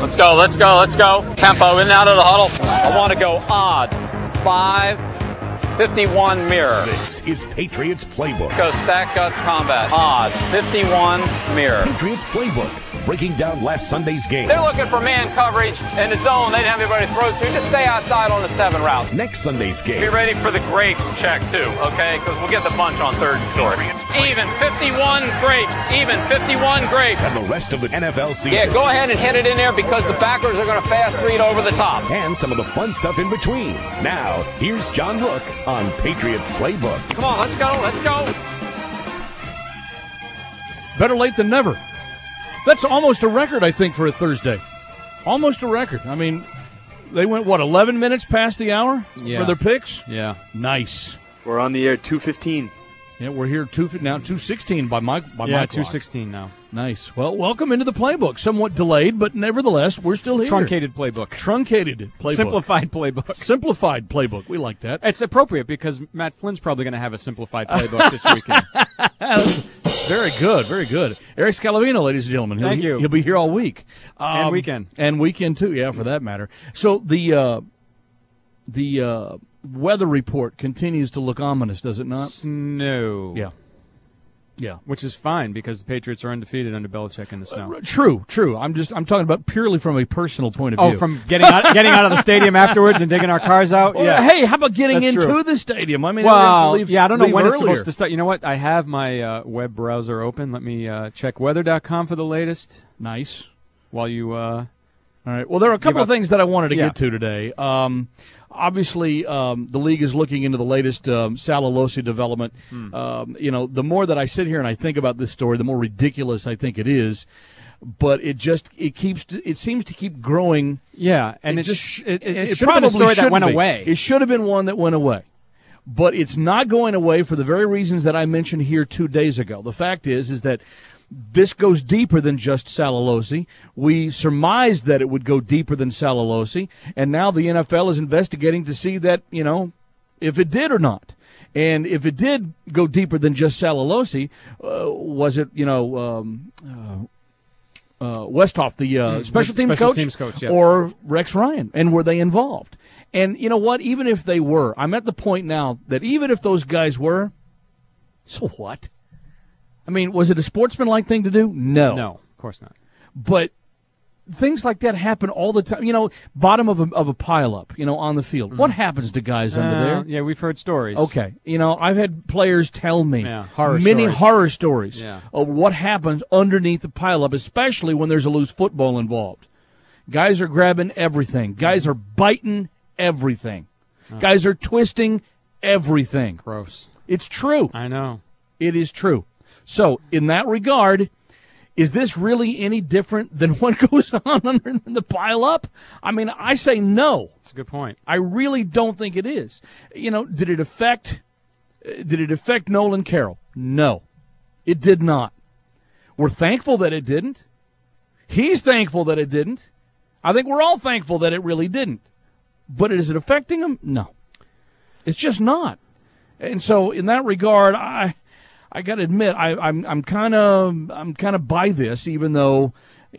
Let's go, let's go, let's go. Tempo, in and out of the huddle. I want to go odd. 5-51 mirror. This is Patriots Playbook. Go stack guts combat. Odd. 51 mirror. Patriots Playbook. Breaking down last Sunday's game. They're looking for man coverage in the zone. They didn't have anybody to throw to. Just stay outside on the 7 route. Next Sunday's game. Be ready for the grapes check, too, okay? Because we'll get the bunch on 3rd and short. Even 51 grapes. Even 51 grapes. And the rest of the NFL season. Yeah, go ahead and hit it in there because the backers are going to fast read over the top. And some of the fun stuff in between. Now, here's John Rook on Patriots Playbook. Come on, let's go, let's go. Better late than never. That's almost a record, I think, for a Thursday. Almost a record. I mean, they went, 11 minutes past the hour for their picks? Yeah. Nice. We're on the air 2:15. Yeah, we're here now 2:16 by my clock. 2:16 now. Nice. Well, welcome into the playbook. Somewhat delayed, but nevertheless, we're still here. Truncated playbook. Truncated playbook. Simplified playbook. Simplified playbook. We like that. It's appropriate because Matt Flynn's probably going to have a simplified playbook this weekend. Very good, very good. Eric Scalavino, ladies and gentlemen. Thank you. He'll be here all week. And weekend. And weekend, too, yeah, for that matter. So the weather report continues to look ominous, does it not? Snow. Yeah. Which is fine because the Patriots are undefeated under Belichick in the snow. True. I'm talking about purely from a personal point of view. Oh, from getting out of the stadium afterwards and digging our cars out? Well, yeah. Hey, how about getting That's into true. the stadium? I mean, well, I don't know when earlier. it's supposed to start. You know what? I have my web browser open. Let me check weather.com for the latest. Nice. While you all right. Well, there are a couple of things that I wanted to get to today. Obviously, the league is looking into the latest Salalosi development. The more that I sit here and I think about this story, the more ridiculous I think it is. But it seems to keep growing. Yeah, and it should have been a probably story that went be. away. It should have been one that went away. But it's not going away for the very reasons that I mentioned here 2 days ago. The fact is that this goes deeper than just Salalosi. We surmised that it would go deeper than Salalosi, and now the NFL is investigating to see that, if it did or not. And if it did go deeper than just Salalosi, was it, Westhoff, the special teams coach, or Rex Ryan, and were they involved? And you know what? Even if they were, I'm at the point now that even if those guys were, so what? I mean, was it a sportsmanlike thing to do? No. No, of course not. But things like that happen all the time. Bottom of a pileup, on the field. What happens to guys under there? Yeah, we've heard stories. Okay. I've had players tell me many horror stories Yeah. of what happens underneath the pileup, especially when there's a loose football involved. Guys are grabbing everything. Guys are biting everything. Guys are twisting everything. Gross. It's true. I know. It is true. So, in that regard, is this really any different than what goes on under the pile-up? I mean, I say no. That's a good point. I really don't think it is. Did it affect Nolan Carroll? No, it did not. We're thankful that it didn't. He's thankful that it didn't. I think we're all thankful that it really didn't. But is it affecting him? No. It's just not. And so, in that regard, I got to admit, I'm kind of by this, even though,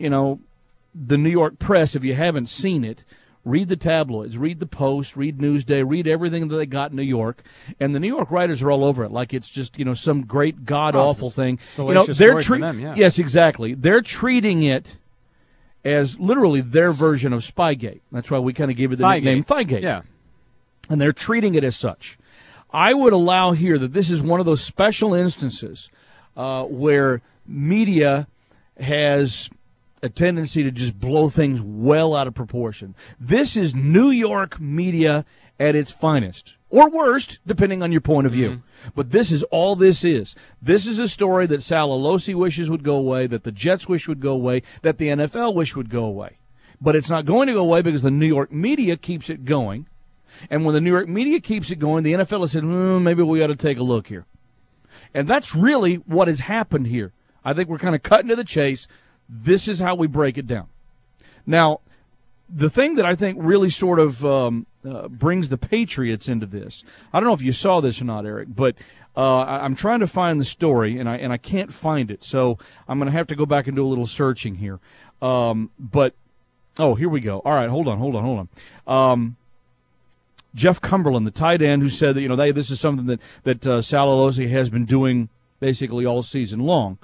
the New York press, if you haven't seen it, read the tabloids, read the Post, read Newsday, read everything that they got in New York, and the New York writers are all over it, like it's just some great god awful thing. They're them, yeah. Yes, exactly. They're treating it as literally their version of Spygate. That's why we kind of gave it the nickname Thygate. Yeah, and they're treating it as such. I would allow here that this is one of those special instances where media has a tendency to just blow things well out of proportion. This is New York media at its finest, or worst, depending on your point of view. But this is all this is. This is a story that Salalosi wishes would go away, that the Jets wish would go away, that the NFL wish would go away. But it's not going to go away because the New York media keeps it going. And when the New York media keeps it going, the NFL has said, maybe we ought to take a look here. And that's really what has happened here. I think we're kind of cutting to the chase. This is how we break it down. Now, the thing that I think really sort of brings the Patriots into this, I don't know if you saw this or not, Eric, but I'm trying to find the story, and I can't find it. So I'm going to have to go back and do a little searching here. But Oh, here we go. All right, hold on. Jeff Cumberland, the tight end, who said that this is something that Sal Alosi has been doing basically all season long.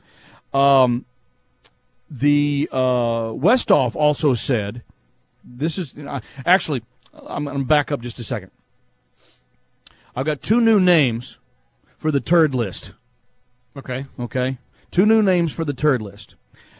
The Westhoff also said, this is actually, I'm going to back up just a second. I've got 2 new names for the turd list. Okay. 2 new names for the turd list.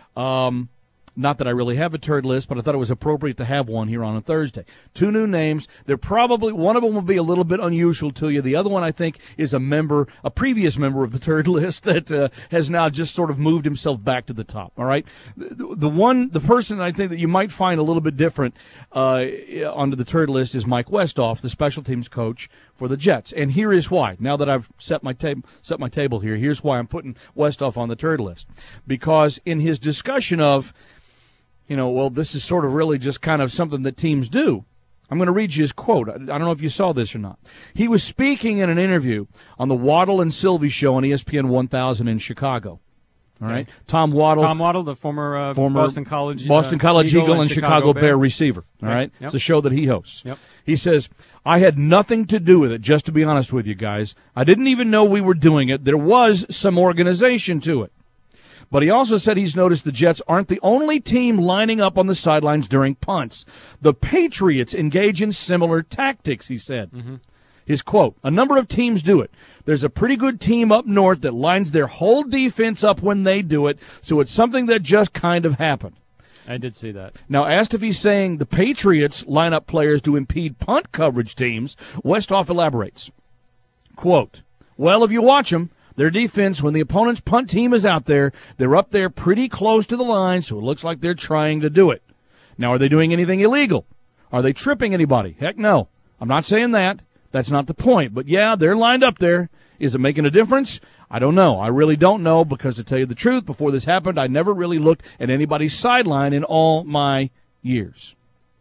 Not that I really have a turd list, but I thought it was appropriate to have one here on a Thursday. 2 new names. They're probably, one of them will be a little bit unusual to you. The other one, I think, is a previous member of the turd list that has now just sort of moved himself back to the top. All right. The person I think that you might find a little bit different onto the turd list is Mike Westhoff, the special teams coach for the Jets. And here is why. Now that I've set my table here, here's why I'm putting Westhoff on the turd list. Because in his discussion of, this is sort of really just kind of something that teams do. I'm going to read you his quote. I don't know if you saw this or not. He was speaking in an interview on the Waddle and Sylvie show on ESPN 1000 in Chicago. All right. Tom Waddle, the former Boston College Eagle and Chicago Bear receiver. All right. Yep. It's a show that he hosts. Yep. He says, I had nothing to do with it, just to be honest with you guys. I didn't even know we were doing it. There was some organization to it. But he also said he's noticed the Jets aren't the only team lining up on the sidelines during punts. The Patriots engage in similar tactics, he said. Mm-hmm. His quote, a number of teams do it. There's a pretty good team up north that lines their whole defense up when they do it, so it's something that just kind of happened. I did see that. Now, asked if he's saying the Patriots line up players to impede punt coverage teams, Westhoff elaborates. Quote, well, if you watch them, their defense, when the opponent's punt team is out there, they're up there pretty close to the line, so it looks like they're trying to do it. Now, are they doing anything illegal? Are they tripping anybody? Heck no. I'm not saying that. That's not the point. But, yeah, they're lined up there. Is it making a difference? I don't know. I really don't know because, to tell you the truth, before this happened, I never really looked at anybody's sideline in all my years.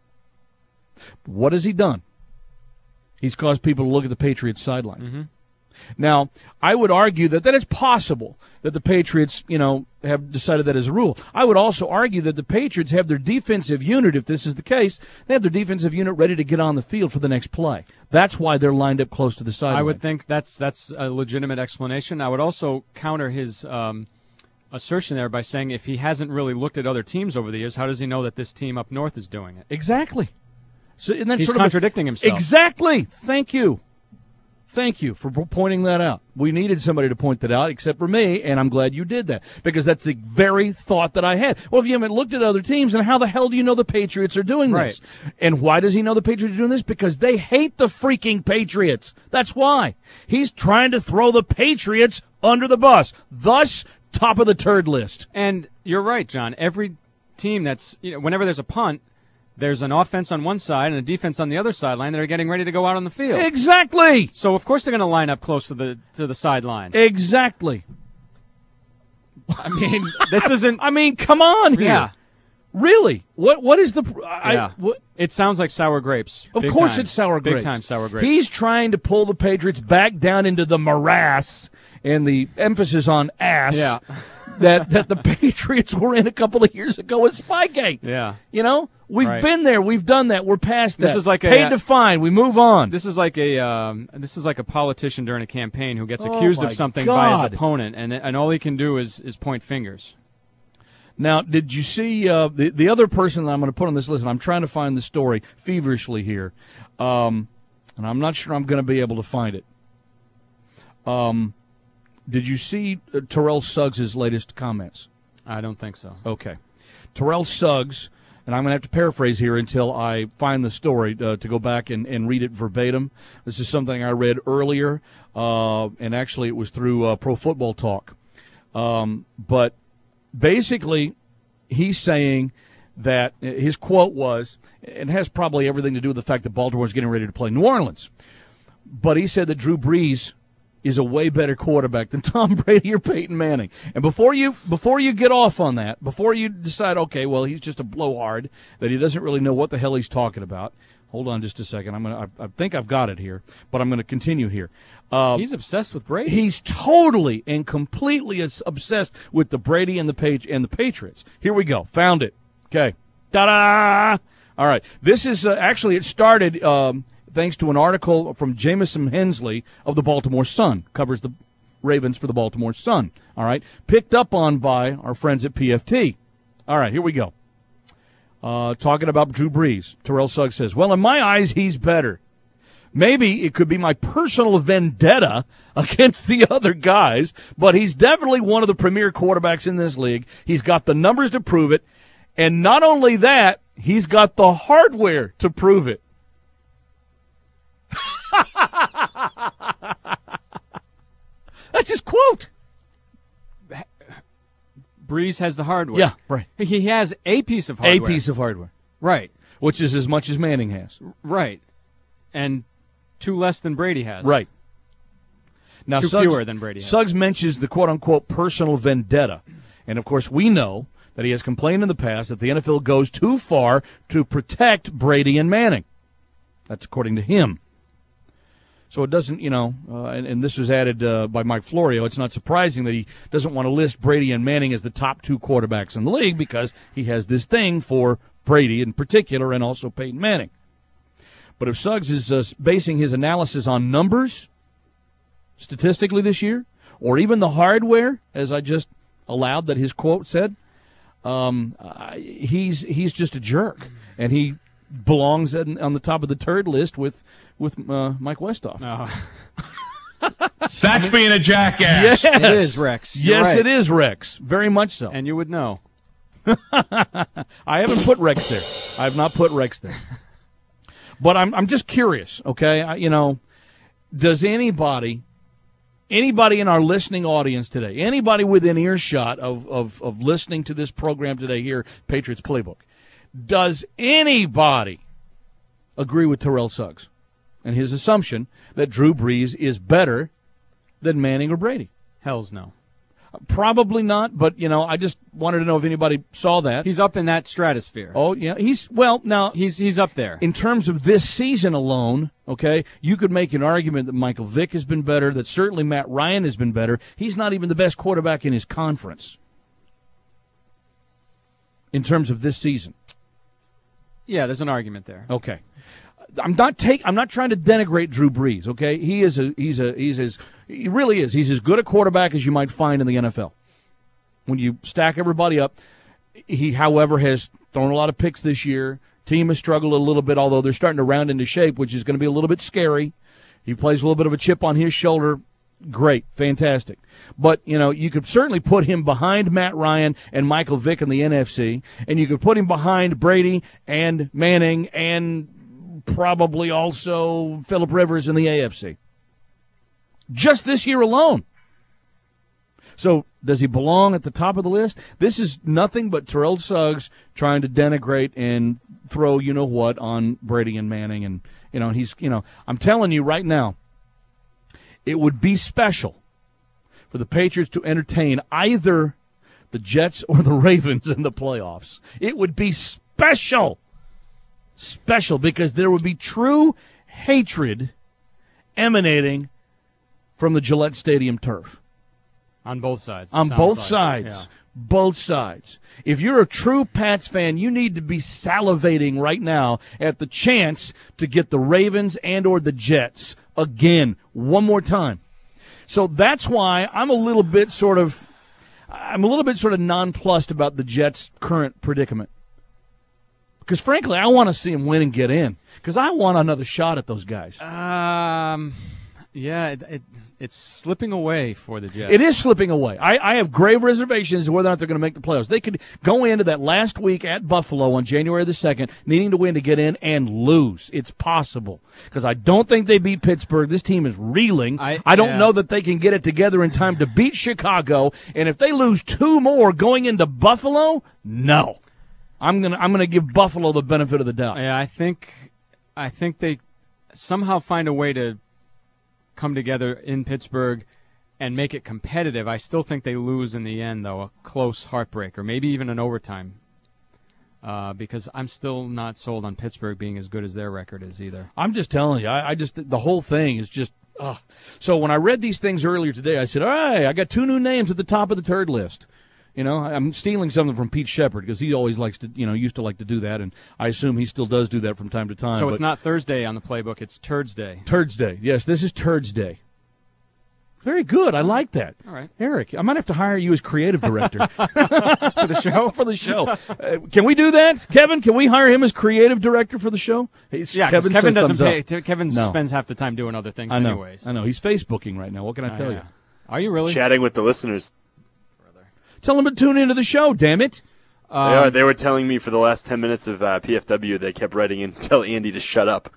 What has he done? He's caused people to look at the Patriots' sideline. Mm-hmm. Now, I would argue that it's possible that the Patriots, have decided that as a rule. I would also argue that the Patriots have their defensive unit, if this is the case, they have their defensive unit ready to get on the field for the next play. That's why they're lined up close to the sideline. I would think that's a legitimate explanation. I would also counter his assertion there by saying if he hasn't really looked at other teams over the years, how does he know that this team up north is doing it? Exactly. So, and that's he's sort contradicting himself. Exactly. Thank you for pointing that out. We needed somebody to point that out, except for me, and I'm glad you did that, because that's the very thought that I had. Well, if you haven't looked at other teams, then how the hell do you know the Patriots are doing this? Right. And why does he know the Patriots are doing this? Because they hate the freaking Patriots. That's why. He's trying to throw the Patriots under the bus. Thus, top of the turd list. And you're right, John. Every team that's, whenever there's a punt, there's an offense on one side and a defense on the other sideline that are getting ready to go out on the field. Exactly. So of course they're going to line up close to the sideline. Exactly. I mean, this isn't. I mean, come on here. Yeah. Really? What is the? It sounds like sour grapes. Of course, it's sour grapes. Big time sour grapes. He's trying to pull the Patriots back down into the morass, and the emphasis on ass. Yeah. that the Patriots were in a couple of years ago with Spygate. Yeah. We've been there. We've done that. We're past that. This is like paid to fine. We move on. This is like a politician during a campaign who gets accused of something by his opponent, and all he can do is point fingers. Now, did you see the other person that I'm going to put on this list? And I'm trying to find the story feverishly here, and I'm not sure I'm going to be able to find it. Did you see Terrell Suggs' latest comments? I don't think so. Okay. Terrell Suggs, and I'm going to have to paraphrase here until I find the story to go back and read it verbatim. This is something I read earlier, and actually it was through Pro Football Talk. But basically, he's saying that his quote was, and it has probably everything to do with the fact that Baltimore's getting ready to play New Orleans, but he said that Drew Brees is a way better quarterback than Tom Brady or Peyton Manning. And before you get off on that, before you decide, okay, well, he's just a blowhard, that he doesn't really know what the hell he's talking about, hold on just a second. I think I've got it here, but I'm going to continue here. He's obsessed with Brady. He's totally and completely obsessed with the Brady and the Patriots. Here we go. Found it. Okay. Ta-da! All right. This is actually, it started thanks to an article from Jamison Hensley of the Baltimore Sun. Covers the Ravens for the Baltimore Sun. All right. Picked up on by our friends at PFT. All right, here we go. Talking about Drew Brees. Terrell Suggs says, well, in my eyes, he's better. Maybe it could be my personal vendetta against the other guys, but he's definitely one of the premier quarterbacks in this league. He's got the numbers to prove it. And not only that, he's got the hardware to prove it. That's his quote. Brees has the hardware. Yeah, right. He has a piece of hardware. A piece of hardware. Right. Which is as much as Manning has. Right. And 2 less than Brady has. Right. Now, 2 fewer than Brady has. Suggs mentions the quote-unquote personal vendetta. And, of course, we know that he has complained in the past that the NFL goes too far to protect Brady and Manning. That's according to him. So it doesn't, and this was added by Mike Florio, it's not surprising that he doesn't want to list Brady and Manning as the top 2 quarterbacks in the league because he has this thing for Brady in particular and also Peyton Manning. But if Suggs is basing his analysis on numbers statistically this year, or even the hardware, as I just allowed that his quote said, he's just a jerk, and he belongs on the top of the turd list with Mike Westhoff. That's being a jackass. Yes. It is, Rex. Yes, right. It is, Rex. Very much so. And you would know. I haven't put Rex there. I have not put Rex there. But I'm just curious, okay? Does anybody in our listening audience today, anybody within earshot of listening to this program today here, Patriots Playbook, does anybody agree with Terrell Suggs and his assumption that Drew Brees is better than Manning or Brady? Hells no. Probably not, but, I just wanted to know if anybody saw that. He's up in that stratosphere. Oh, yeah. He's up there. In terms of this season alone, okay, you could make an argument that Michael Vick has been better, that certainly Matt Ryan has been better. He's not even the best quarterback in his conference in terms of this season. Yeah, there's an argument there. Okay. I'm not trying to denigrate Drew Brees, okay? He really is. He's as good a quarterback as you might find in the NFL. When you stack everybody up, he, however, has thrown a lot of picks this year. Team has struggled a little bit, although they're starting to round into shape, which is going to be a little bit scary. He plays a little bit of a chip on his shoulder. Great, fantastic. But, you could certainly put him behind Matt Ryan and Michael Vick in the NFC, and you could put him behind Brady and Manning and probably also Phillip Rivers in the AFC. Just this year alone. So does he belong at the top of the list? This is nothing but Terrell Suggs trying to denigrate and throw you-know-what on Brady and Manning. And, I'm telling you right now, it would be special for the Patriots to entertain either the Jets or the Ravens in the playoffs. It would be special because there would be true hatred emanating from the Gillette Stadium turf. On both sides. On both sides. Yeah. Both sides. If you're a true Pats fan, you need to be salivating right now at the chance to get the Ravens and or the Jets again, one more time. So that's why I'm a little bit sort of nonplussed about the Jets' current predicament. Because, frankly, I want to see them win and get in. Because I want another shot at those guys. Yeah, it's slipping away for the Jets. It is slipping away. I have grave reservations as to whether or not they're going to make the playoffs. They could go into that last week at Buffalo on January the 2nd, needing to win to get in and lose. It's possible. Because I don't think they beat Pittsburgh. This team is reeling. I don't know that they can get it together in time to beat Chicago. And if they lose 2 more going into Buffalo, no. I'm gonna give Buffalo the benefit of the doubt. Yeah, I think they somehow find a way to come together in Pittsburgh and make it competitive. I still think they lose in the end, though, a close heartbreaker, maybe even an overtime. Because I'm still not sold on Pittsburgh being as good as their record is either. I'm just telling you, I just the whole thing is just. So when I read these things earlier today, I said, all right, I got 2 new names at the top of the turd list. You know, I'm stealing something from Pete Shepard because he always likes to, used to like to do that, and I assume he still does do that from time to time. So it's not Thursday on the playbook; it's Turds Day. Turds Day. Yes, this is Turds Day. Very good. I like that. All right, Eric, I might have to hire you as creative director for the show. For the show, can we do that, Kevin? Can we hire him as creative director for the show? Yeah, Kevin doesn't pay. Kevin spends half the time doing other things, anyways. I know. He's Facebooking right now. What can I tell you? Are you really chatting with the listeners? Tell them to tune into the show, damn it. They were telling me for the last 10 minutes of PFW, they kept writing in to tell Andy to shut up.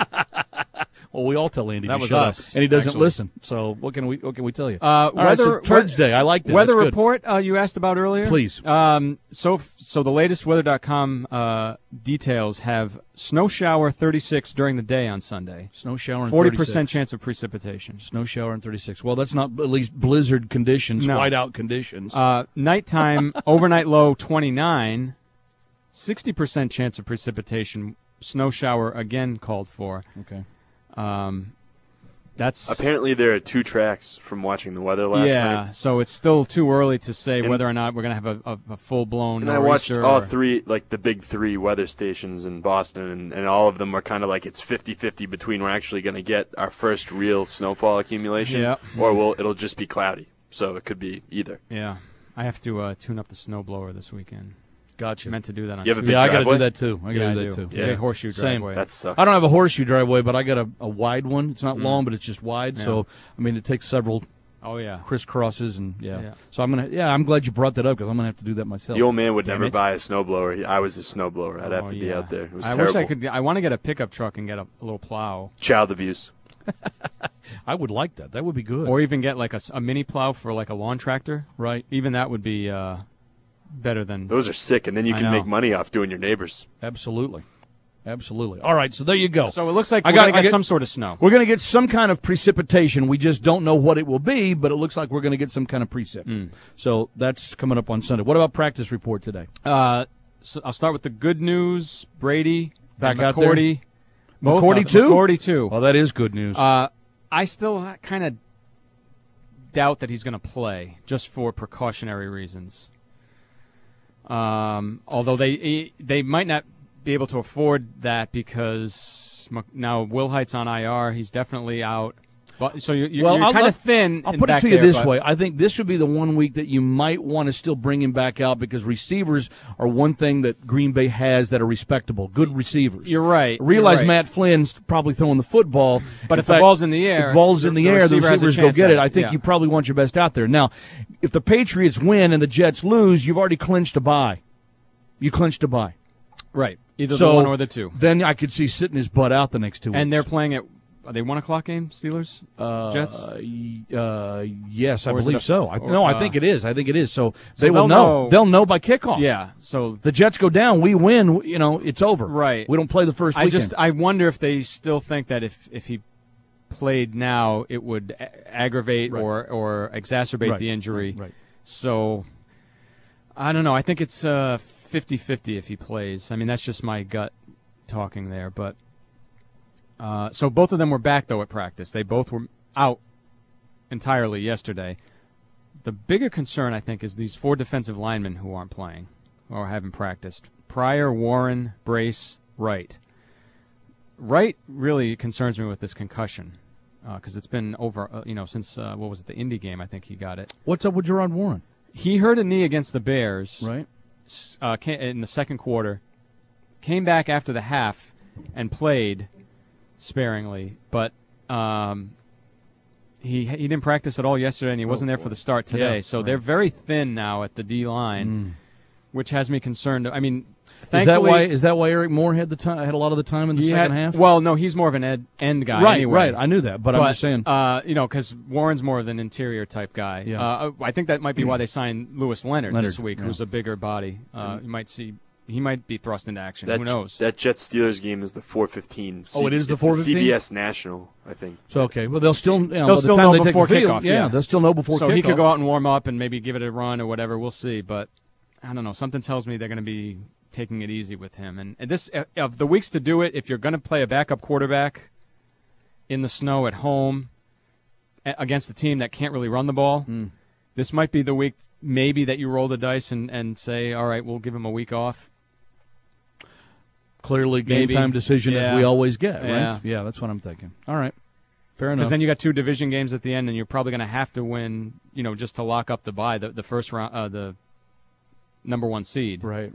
Well, we all tell Andy that to was shut us, up, and he doesn't actually. listen. So what can we tell you? All right, so Turds Day. I like that. Weather That's good. report you asked about earlier? Please. So the latest weather.com details have snow shower 36 during the day on Sunday. Snow shower and 40% chance of precipitation. Snow shower and 36. Well, that's not at least blizzard conditions, whiteout conditions. Nighttime, overnight low 29, 60% chance of precipitation. Snow shower again called for. Okay. That's apparently there are 2 tracks from watching the weather last night. Yeah, so it's still too early to say whether or not we're going to have a full-blown nor'easter. And I watched all 3, like the big 3 weather stations in Boston, and all of them are kind of like it's 50-50 between we're actually going to get our first real snowfall accumulation, or it'll just be cloudy. So it could be either. Yeah, I have to tune up the snowblower this weekend. Gotcha. Meant to do that on you have a big I driveway? got to do that too. I got to do that too. Yeah, big horseshoe driveway. That sucks. I don't have a horseshoe driveway, but I got a wide one. It's not long, but it's just wide. Yeah. So I mean, it takes several. Crisscrosses and So I'm glad you brought that up because I'm gonna have to do that myself. The old man would never buy a snowblower. I was a snowblower. I'd have to be out there. It was terrible. Wish I could. I want to get a pickup truck and get a little plow. Child abuse. I would like that. That would be good. Or even get like a mini plow for like a lawn tractor. Right. Even that would be better than. Those are sick, and then you can make money off doing your neighbors. Absolutely. All right, so there you go. So it looks like we're going to get some sort of snow. We're going to get some kind of precipitation. We just don't know what it will be, but it looks like we're going to get some kind of precip. So that's coming up on Sunday. What about practice report today? So I'll start with the good news. Brady back and out there. McCourty too? McCourty too. Well, that is good news. I still kind of doubt that he's going to play just for precautionary reasons. Although they might not be able to afford that because now Wilhite's on IR. He's definitely out. But, so you're kind of thin. I'll put it to you this way. I think this would be the one week that you might want to still bring him back out because receivers are one thing that Green Bay has that are respectable. Good receivers. You're right. Realize Matt Flynn's probably throwing the football. But if the ball's in the air, the receivers go get it. I think you probably want your best out there. Now, if the Patriots win and the Jets lose, you've already clinched a bye. You clinched a bye. Right. Either the one or the two. Then I could see sitting his butt out the next 2 weeks. And they're playing at, are they 1 o'clock game, Steelers? Jets? Yes, I believe so. I think it is. So they will know. They'll know by kickoff. Yeah. So the Jets go down, we win, it's over. Right. We don't play the first weekend. I wonder if they still think that if he played now, it would aggravate or exacerbate the injury. Right. So I don't know. I think it's 50-50 if he plays. I mean, that's just my gut talking there. But so both of them were back, though, at practice. They both were out entirely yesterday. The bigger concern, I think, is these 4 defensive linemen who aren't playing or haven't practiced. Pryor, Warren, Brace, Wright. Wright really concerns me with this concussion because it's been over, since, the Indy game, I think he got it. What's up with Gerard Warren? He hurt a knee against the Bears. Right. In the second quarter, came back after the half and played sparingly, but he didn't practice at all yesterday, and he wasn't there for the start today. They're very thin now at the D line, which has me concerned. I mean, is that why Eric Moore had a lot of the time in the second half? Well, no, he's more of an end guy. Right, anyway. right. I knew that, but I'm just saying, because Warren's more of an interior type guy. Yeah. I think that might be why they signed Lewis Leonard this week, who's a bigger body. You might see. He might be thrust into action. Who knows? That Jets-Steelers game is the 4:15. Oh, it is the 4:15? CBS National, I think. So, okay. Well, they'll still know before kickoff. Yeah, they'll still know before kickoff. So he could go out and warm up and maybe give it a run or whatever. We'll see. But I don't know. Something tells me they're going to be taking it easy with him. And this, of the weeks to do it, if you're going to play a backup quarterback in the snow at home against a team that can't really run the ball, this might be the week maybe that you roll the dice and say, all right, we'll give him a week off. Clearly, game-time decision as we always get, yeah. right? Yeah, that's what I'm thinking. All right. Fair enough. Because then you got 2 division games at the end, and you're probably going to have to win, just to lock up the bye, the first round, the number 1 seed. Right.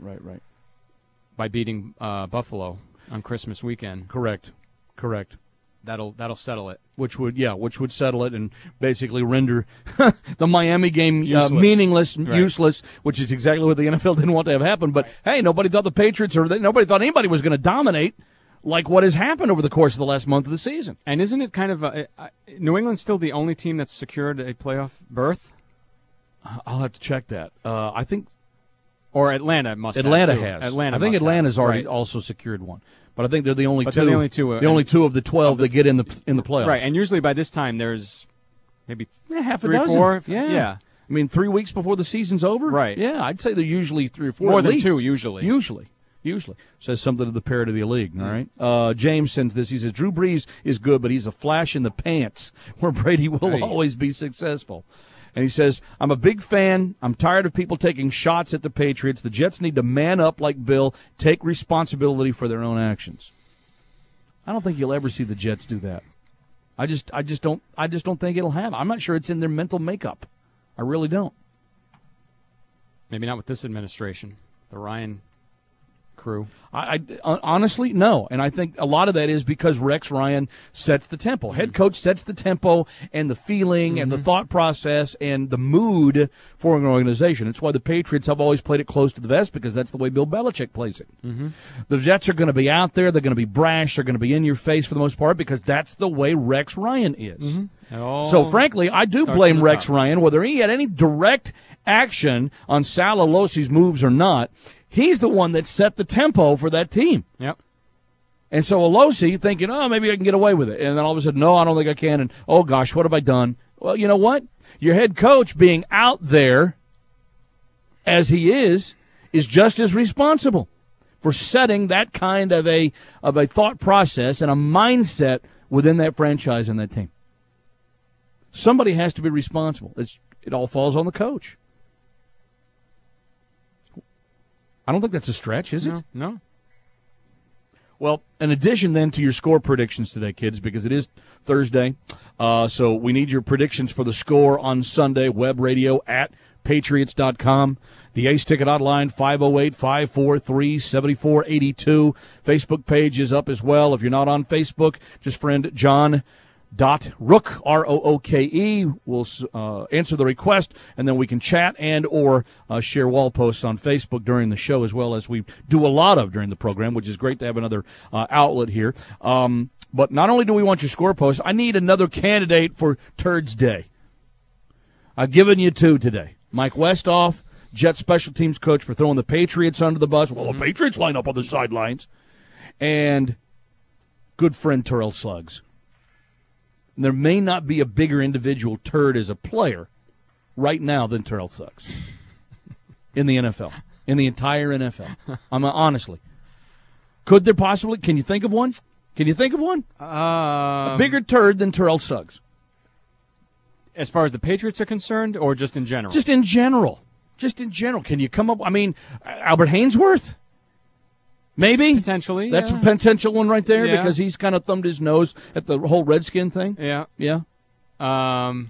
By beating Buffalo on Christmas weekend. Correct. That'll settle it. Which would settle it and basically render the Miami game Useless. useless, which is exactly what the NFL didn't want to have happen. But hey, nobody thought the Patriots nobody thought anybody was going to dominate like what has happened over the course of the last month of the season. And isn't it kind of New England's still the only team that's secured a playoff berth? I'll have to check that. I think, or Atlanta must. Atlanta have has. Atlanta. I think Atlanta's already right. also secured one. But I think they're the only two. They're the only two. The only 2 of the 12 that get in the playoffs. Right, and usually by this time there's maybe half a 3 or dozen. 4. Yeah. I mean, 3 weeks before the season's over. Right. Yeah, I'd say they're usually 3 or 4. More at than least. 2 usually. Usually says something to the parrot of the league. All right. James sends this. He says Drew Brees is good, but he's a flash in the pants where Brady will always be successful. And he says, I'm a big fan. I'm tired of people taking shots at the Patriots. The Jets need to man up like Bill, take responsibility for their own actions. I don't think you'll ever see the Jets do that. I just don't think it'll happen. I'm not sure it's in their mental makeup. I really don't. Maybe not with this administration, the Ryan crew. I honestly, no. And I think a lot of that is because Rex Ryan sets the tempo. Head coach sets the tempo and the feeling and the thought process and the mood for an organization. It's why the Patriots have always played it close to the vest, because that's the way Bill Belichick plays it. The Jets are going to be out there. They're going to be brash. They're going to be in your face for the most part, because that's the way Rex Ryan is. So, frankly, I do blame Rex Ryan, whether he had any direct action on Sal Alosi's moves or not. He's the one that set the tempo for that team. Yep. And so Alosi thinking, oh, maybe I can get away with it. And then all of a sudden, no, I don't think I can. And, oh, gosh, what have I done? Well, you know what? Your head coach being out there as he is just as responsible for setting that kind of a thought process and a mindset within that franchise and that team. Somebody has to be responsible. It all falls on the coach. I don't think that's a stretch, is it? No. Well, in addition then to your score predictions today, kids, because it is Thursday, so we need your predictions for the score on Sunday, web radio at patriots.com. The Ace Ticket hotline, 508-543-7482. Facebook page is up as well. If you're not on Facebook, just friend John Rook, Rooke, will answer the request, and then we can chat and or share wall posts on Facebook during the show, as well as we do a lot of during the program, which is great to have another outlet here. But not only do we want your score posts, I need another candidate for Turds Day. I've given you 2 today. Mike Westhoff, Jets special teams coach, for throwing the Patriots under the bus. Well, the Patriots line up on the sidelines. And good friend Terrell Suggs. There may not be a bigger individual turd as a player right now than Terrell Suggs in the NFL, in the entire NFL. Honestly. Could there possibly? Can you think of one? A bigger turd than Terrell Suggs. As far as the Patriots are concerned, or just in general? Just in general. Can you come up? I mean, Albert Hainsworth? Maybe. Potentially. That's a potential one right there, because he's kind of thumbed his nose at the whole Redskin thing. Yeah. Possibly.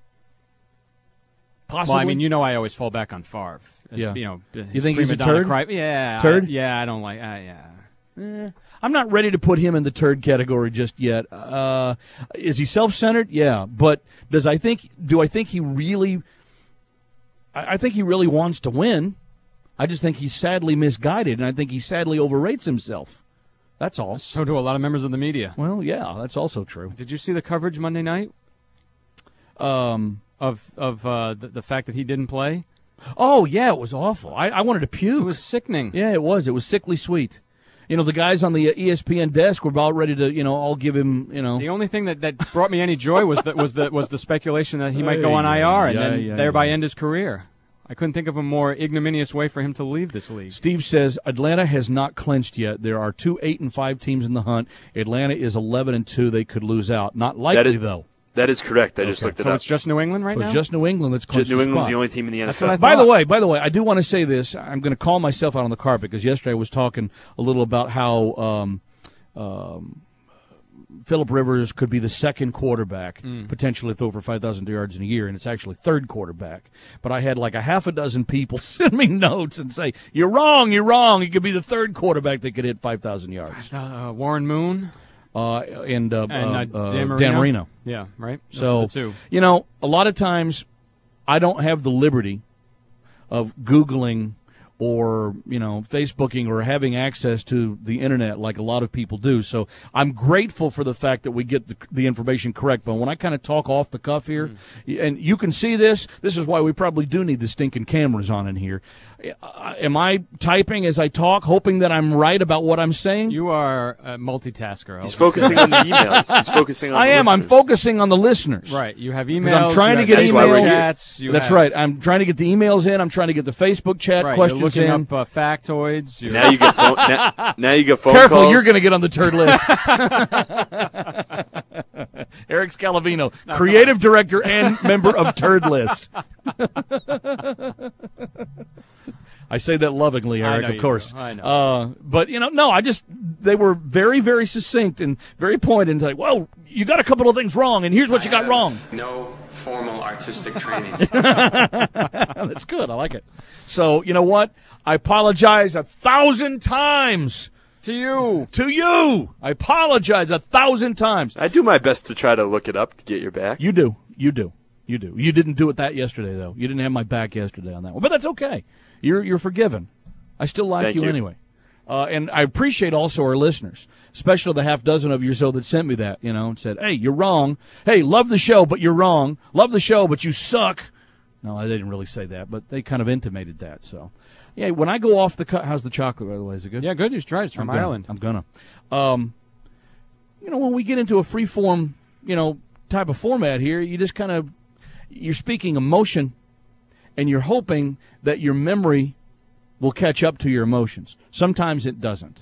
Well, I mean, I always fall back on Favre. Yeah. You think he's a turd? Yeah. Turd? I don't like I'm not ready to put him in the turd category just yet. Is he self-centered? Yeah. But do I think he really – I think he really wants to win. I just think he's sadly misguided, and I think he sadly overrates himself. That's all. So do a lot of members of the media. Well, yeah, that's also true. Did you see the coverage Monday night of the fact that he didn't play? Oh, yeah, it was awful. I wanted to puke. It was sickening. Yeah, it was. It was sickly sweet. The guys on the ESPN desk were about ready to, all give him, The only thing that brought me any joy was the speculation that he might go on IR and then thereby end his career. I couldn't think of a more ignominious way for him to leave this league. Steve says Atlanta has not clinched yet. There are 2 8-5 teams in the hunt. Atlanta is 11-2. They could lose out. Not likely, though. That is correct. I just looked it So up. it's just New England right So now? it's just New England that's clinched New the England's spot. the only team in the NFL. That's what I By thought. the way, I do want to say this. I'm going to call myself out on the carpet because yesterday I was talking a little about how Phillip Rivers could be the second quarterback potentially with over 5,000 yards in a year, and it's actually third quarterback. But I had like a half a dozen people send me notes and say, "You're wrong. He could be the third quarterback that could hit 5,000 yards." Warren Moon And Dan Dan Marino. Yeah, right. Those So, are the two. you know, a lot of times I don't have the liberty of Googling or, you know, Facebooking or having access to the Internet like a lot of people do. So I'm grateful for the fact that we get the information correct. But when I kind of talk off the cuff here, and you can see this is why we probably do need the stinking cameras on in here. Am I typing as I talk, hoping that I'm right about what I'm saying? You are a multitasker. He's focusing on the emails. He's focusing on I the am. I'm listeners. focusing on the listeners. Right. You have 'Cause emails. I'm trying to you get have That's why we're emails. here. chats. That's right. I'm trying to get the emails in. I'm trying to get the Facebook chat Right. questions You're looking in. up factoids. You're Now you get phone. Now you get phone Careful, calls. you're going to get on the turd list. Eric Scalavino, creative director and member of Turd List. I say that lovingly, I Eric, know of you course. do. I know. But, you know, no, they were very, very succinct and very pointed. Like, well, you got a couple of things wrong, and here's what you got wrong. No formal artistic training. That's good. I like it. So, you know what? I apologize 1,000 times to you. To you. I apologize 1,000 times. I do my best to try to look it up to get your back. You do. You didn't do it that yesterday, though. You didn't have my back yesterday on that one. But that's okay. You're forgiven. I still like Thank you you. anyway. And I appreciate also our listeners, especially the half dozen of you or so that sent me that, you know, and said, hey, you're wrong. Hey, love the show, but you're wrong. Love the show, but you suck. No, they didn't really say that, but they kind of intimated that. So, yeah, when I go off the cut, how's the chocolate, by the way? Is it good? Yeah, good. You should try it. It's from Ireland. I'm gonna. You know, when we get into a free form, you know, type of format here, you just kind of, you're speaking emotion, and you're hoping that your memory will catch up to your emotions. Sometimes it doesn't.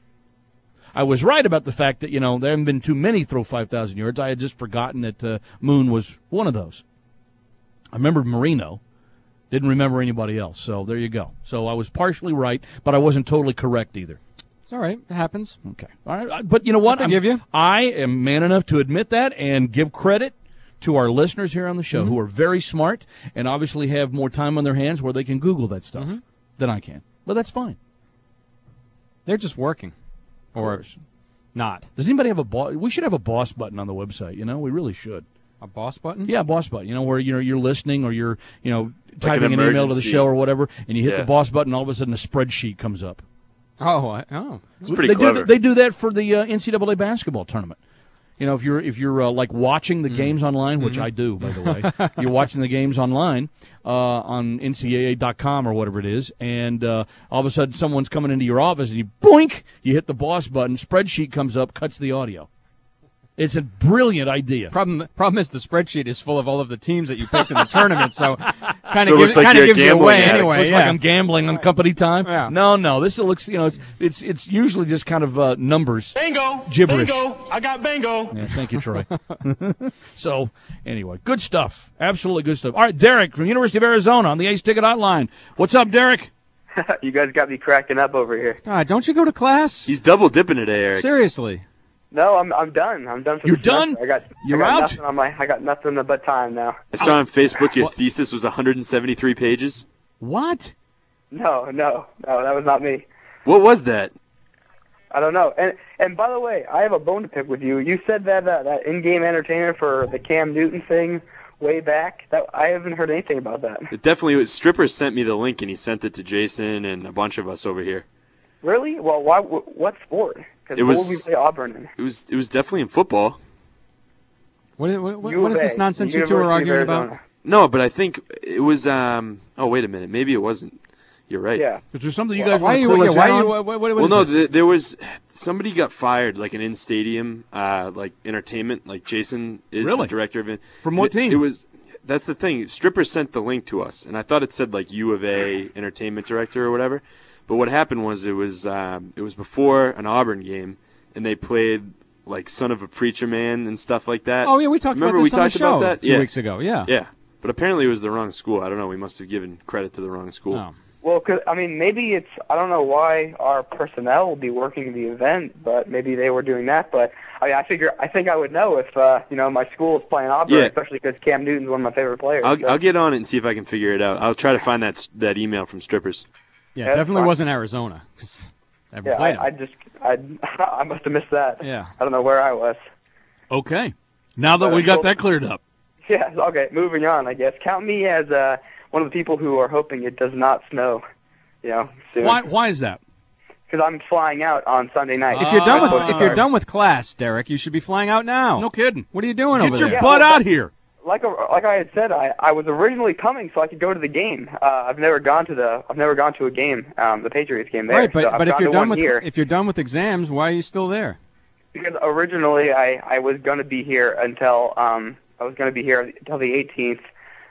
I was right about the fact that, you know, there haven't been too many throw 5,000 yards. I had just forgotten that Moon was one of those. I remembered Marino. Didn't remember anybody else. So there you go. So I was partially right, but I wasn't totally correct either. It's all right. It happens. Okay. All right. But you know what? I forgive you. I am man enough to admit that and give credit to our listeners here on the show who are very smart and obviously have more time on their hands where they can Google that stuff than I can. But that's fine. They're just working. Or not. Does anybody have a boss? We should have a boss button on the website, you know? We really should. A boss button? Yeah, boss button. You know, where you're listening or you're, you know, Like typing an an email to the emergency. show or whatever, and you hit Yeah. the boss button, all of a sudden a spreadsheet comes up. It's pretty they clever. They do that for the NCAA basketball tournament. You know, if you're like watching the games online, which I do, by the way, you're watching the games online on NCAA.com or whatever it is, and all of a sudden someone's coming into your office and you boink, you hit the boss button, spreadsheet comes up, cuts the audio. It's a brilliant idea. Problem is the spreadsheet is full of all of the teams that you picked in the tournament, so kind So it of looks gives, like kind of you're a gives you gambling away addict. anyway. Looks Yeah. like I'm gambling on company time. Yeah. No, this looks, you know, it's usually just kind of numbers. Bingo! Gibberish. Bingo! I got bingo! Yeah, thank you, Troy. So, anyway, good stuff. Absolutely good stuff. All right, Derek from University of Arizona on the Ace Ticket Hotline. What's up, Derek? You guys got me cracking up over here. Don't you go to class? He's double dipping today, Eric. Seriously. No, I'm done. I'm done for You're the semester. done? You're I got out? Nothing on I got nothing but time now. I saw on Facebook your thesis was 173 pages. What? No, that was not me. What was that? I don't know. And by the way, I have a bone to pick with you. You said that that in-game entertainer for the Cam Newton thing way back. That I haven't heard anything about that. It definitely was. Stripper sent me the link, and he sent it to Jason and a bunch of us over here. Really? Well, why? What sport? Because It what was- would we play Auburn in? It was definitely in football. What U is of this A, nonsense you University two are of arguing Arizona. about? No, but I think it was. Oh, wait a minute. Maybe it wasn't. You're right. Yeah. Is there something you guys Why are want you? to clue Yeah, us why in are you? on? What Well, is no, this? there was somebody got fired, like an in-stadium, like entertainment, like Jason is Really? the director of it. From what team? It was. That's the thing. Stripper sent the link to us, and I thought it said like U of A entertainment director or whatever. But what happened was it was before an Auburn game, and they played like son of a preacher man and stuff like that. Oh yeah, we talked about this on the show a few weeks ago. Yeah. Yeah, but apparently it was the wrong school. I don't know. We must have given credit to the wrong school. Oh. Well, maybe it's, I don't know why our personnel will be working the event, but maybe they were doing that. But I think I would know if my school is playing Auburn, especially because Cam Newton's one of my favorite players. I'll get on it and see if I can figure it out. I'll try to find that email from Strippers. Yeah, it definitely wasn't Arizona. I must have missed that. Yeah, I don't know where I was. Okay, now that we got that cleared up. Yeah. Okay. Moving on. I guess count me as one of the people who are hoping it does not snow. Soon. Why is that? Because I'm flying out on Sunday night. If you're done with class, Derek, you should be flying out now. No kidding. What are you doing over there? Get your butt out here. Like I had said, I was originally coming so I could go to the game. I've never gone to a game, the Patriots game there. Right, but if you're done with exams, why are you still there? Because originally I was going to be here until the 18th,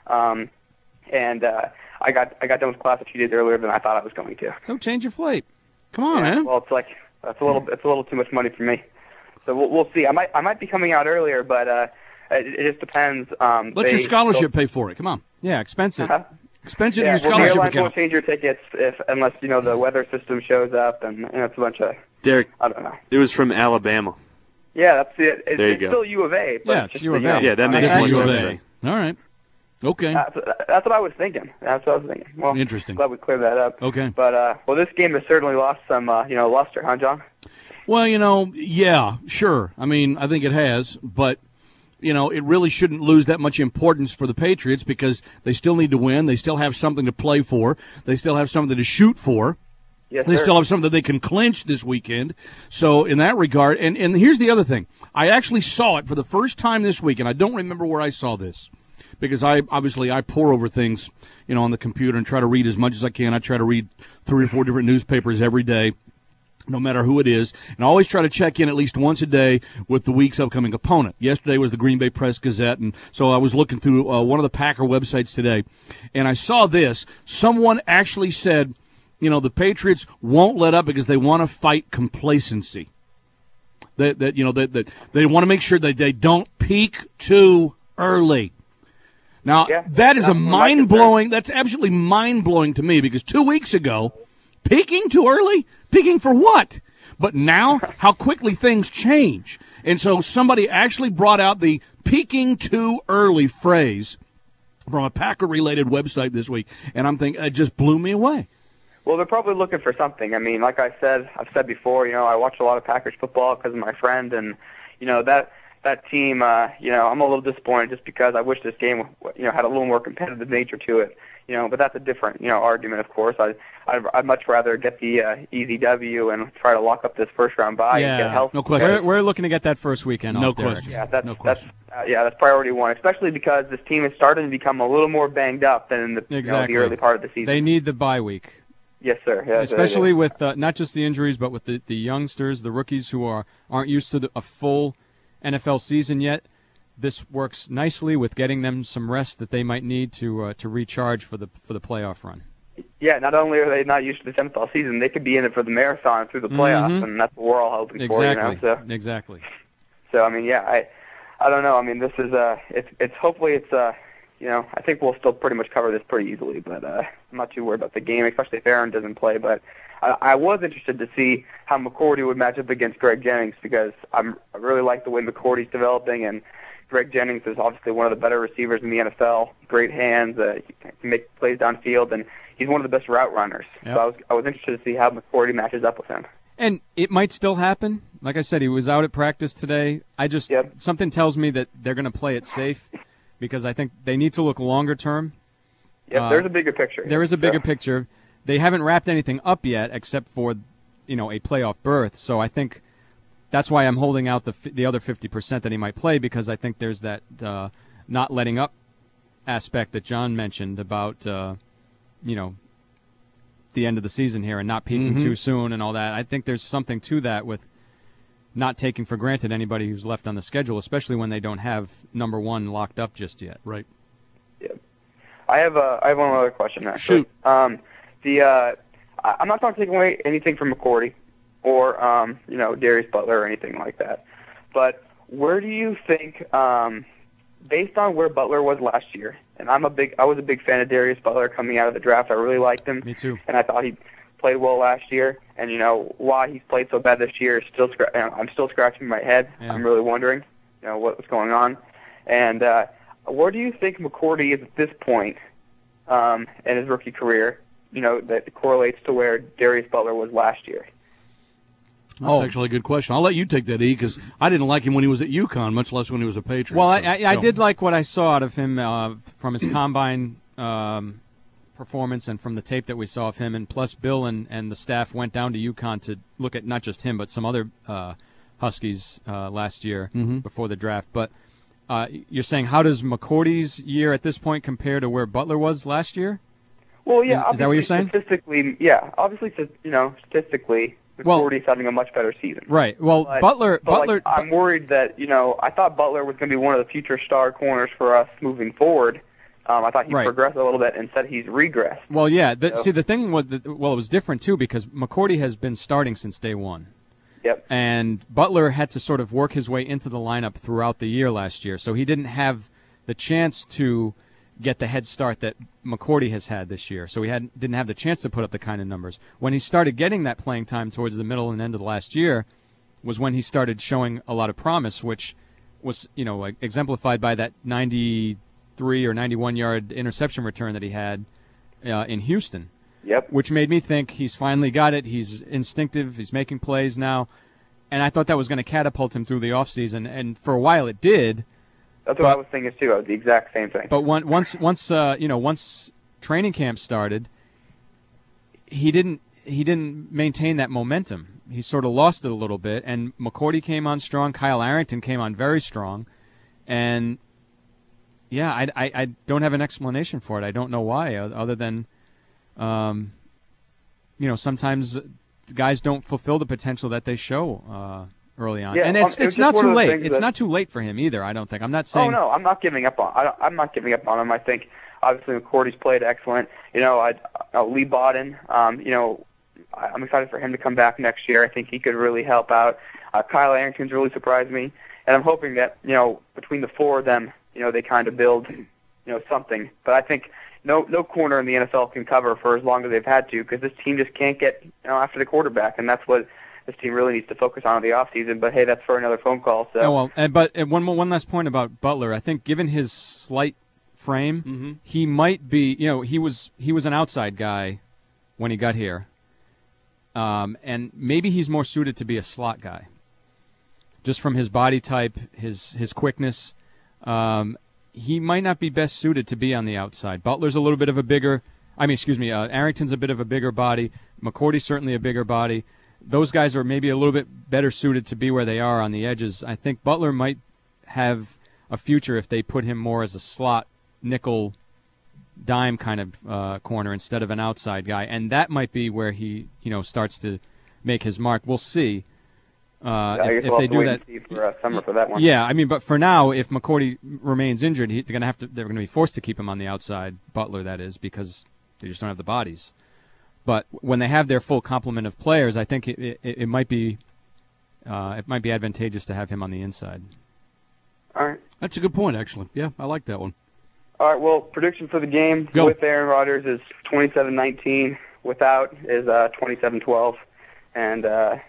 and I got done with class a few days earlier than I thought I was going to. So change your flight. Come on, man. Well, it's a little too much money for me. So we'll see. I might be coming out earlier, but it just depends. Let your scholarship pay for it. Come on. Yeah, expense it. Expense it in your scholarship airlines account. Won't change your tickets unless the weather system shows up, and it's a bunch of. Derek, I don't know. It was from Alabama. Yeah, that's it. There you go. It's still U of A. But it's U of A. Yeah, that makes more sense then. All right. Okay. That's what I was thinking. Well, interesting. Glad we cleared that up. Okay. But this game has certainly lost some luster, huh, John? Well, yeah, sure. I mean, I think it has, but it really shouldn't lose that much importance for the Patriots because they still need to win. They still have something to play for. They still have something to shoot for. Yes, they sir. still have something that they can clinch this weekend. So in that regard, and here's the other thing. I actually saw it for the first time this week, and I don't remember where I saw this because I pore over things, on the computer and try to read as much as I can. I try to read 3 or 4 different newspapers every day, no matter who it is, and I always try to check in at least once a day with the week's upcoming opponent. Yesterday was the Green Bay Press-Gazette, and so I was looking through one of the Packer websites today, and I saw this. Someone actually said, the Patriots won't let up because they want to fight complacency. That they want to make sure that they don't peak too early. Now, that is that's absolutely mind-blowing to me because 2 weeks ago, peaking too early? Peaking for what? But now, how quickly things change. And so somebody actually brought out the peaking too early phrase from a Packer-related website this week, and I'm thinking, it just blew me away. Well, they're probably looking for something. I mean, like I've said before, I watch a lot of Packers football because of my friend, and, that team, I'm a little disappointed just because I wish this game, had a little more competitive nature to it. But that's a different, argument, of course. I'd much rather get the easy W and try to lock up this first-round bye and get healthy. No question. We're looking to get that first weekend off, Derek. Question. Yeah, that's priority one, especially because this team is starting to become a little more banged up than in the early part of the season. They need the bye week. Yes, sir. Yeah, especially with not just the injuries, but with the youngsters, the rookies who aren't used to a full NFL season yet. This works nicely with getting them some rest that they might need to recharge for the playoff run. Yeah, not only are they not used to this NFL season, they could be in it for the marathon through the playoffs, and that's what we're all hoping for. Exactly. So I mean, I don't know. I mean, this is it's hopefully it's I think we'll still pretty much cover this pretty easily, but I'm not too worried about the game, especially if Aaron doesn't play. But I was interested to see how McCourty would match up against Greg Jennings because I really like the way McCourty's developing, and Greg Jennings is obviously one of the better receivers in the NFL. Great hands, he can make plays downfield, and he's one of the best route runners. Yep. So I was interested to see how McCourty matches up with him. And it might still happen. Like I said, he was out at practice today. Something tells me that they're going to play it safe because I think they need to look longer term. Yep, there's a bigger picture. There is a bigger picture. They haven't wrapped anything up yet except for, a playoff berth. So I think that's why I'm holding out the other 50% that he might play because I think there's that not letting up aspect that John mentioned about, the end of the season here and not peaking too soon and all that. I think there's something to that with not taking for granted anybody who's left on the schedule, especially when they don't have number one locked up just yet. Right. Yeah. I have one other question, actually. Shoot. I'm not trying to take away anything from McCourty or, Darius Butler or anything like that. but where do you think, based on where Butler was last year, and I was a big fan of Darius Butler coming out of the draft. I really liked him. Me too. And I thought he played well last year. And why he's played so bad this year is I'm still scratching my head. Yeah. I'm really wondering, what was going on. And where do you think McCourty is at this point in his rookie career? That correlates to where Darius Butler was last year. That's actually a good question. I'll let you take that, E, because I didn't like him when he was at UConn, much less when he was a Patriot. Well, I did like what I saw out of him from his combine performance and from the tape that we saw of him. And plus, Bill and the staff went down to UConn to look at not just him, but some other Huskies last year before the draft. But you're saying, how does McCourty's year at this point compare to where Butler was last year? Well, yeah. Is that what you're saying? Statistically, yeah. Obviously, statistically, McCourty's having a much better season. Right. Well, but, Butler. I'm worried that I thought Butler was going to be one of the future star corners for us moving forward. I thought he progressed a little bit. Instead, he's regressed. Well, yeah. See, the thing was, it was different too because McCourty has been starting since day one. Yep. And Butler had to sort of work his way into the lineup throughout the year last year, so he didn't have the chance to get the head start that McCourty has had this year. So he didn't have the chance to put up the kind of numbers. When he started getting that playing time towards the middle and end of the last year was when he started showing a lot of promise, which was, exemplified by that 93 or 91-yard interception return that he had in Houston. Yep. Which made me think he's finally got it. He's instinctive. He's making plays now. And I thought that was going to catapult him through the offseason. And for a while it did. That's what I was thinking too. I was the exact same thing. But once training camp started, he didn't maintain that momentum. He sort of lost it a little bit. And McCourty came on strong. Kyle Arrington came on very strong. And yeah, I don't have an explanation for it. I don't know why, other than sometimes guys don't fulfill the potential that they show early on. Yeah, and it's not too late. It's not too late for him either, I don't think. I'm not saying. Oh no, I'm not giving up on. I'm not giving up on him. I think obviously McCourty's played excellent. Lee Bodden. I'm excited for him to come back next year. I think he could really help out. Kyle Arrington's really surprised me, and I'm hoping that between the four of them, they kind of build something. But I think no corner in the NFL can cover for as long as they've had to, because this team just can't get after the quarterback, and that's what this team really needs to focus on in the offseason. But hey, that's for another phone call. So. But one last point about Butler. I think given his slight frame, he might be. He was an outside guy when he got here, and maybe he's more suited to be a slot guy, just from his body type, his quickness. He might not be best suited to be on the outside. Butler's a little bit of a bigger. Arrington's a bit of a bigger body. McCourty's certainly a bigger body. Those guys are maybe a little bit better suited to be where they are on the edges. I think Butler might have a future if they put him more as a slot, nickel, dime kind of corner instead of an outside guy, and that might be where he starts to make his mark. We'll see. If they do that for summer for that one. Yeah, but for now, if McCourty remains injured, they're going to be forced to keep him on the outside, Butler that is, because they just don't have the bodies. But when they have their full complement of players, I think it might be advantageous to have him on the inside. All right. That's a good point, actually. Yeah, I like that one. All right, well, prediction for the game with Aaron Rodgers is 27-19. Without is 27-12. And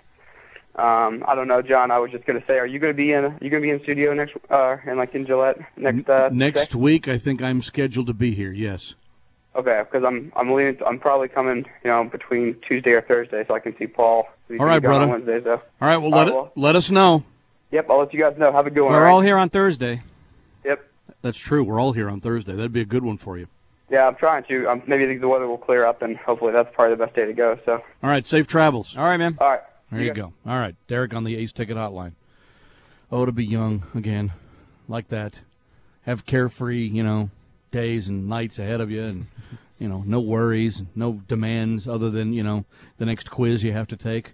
I don't know, John. I was just going to say, are you going to be in studio next in Gillette next week? I think I'm scheduled to be here. Yes. Okay, because I'm probably coming, between Tuesday or Thursday, so I can see Paul. All right, brother. On Wednesday, so. All right, well, let us know. Yep, I'll let you guys know. Have a good one. We're all here on Thursday. Yep. That's true. We're all here on Thursday. That'd be a good one for you. Yeah, I'm trying to. Maybe the weather will clear up, and hopefully that's probably the best day to go. So. All right, safe travels. All right, man. All right. There you go. All right, Derek on the Ace Ticket Hotline. Oh, to be young again, like that. Have carefree, days and nights ahead of you, and no worries, no demands other than the next quiz you have to take.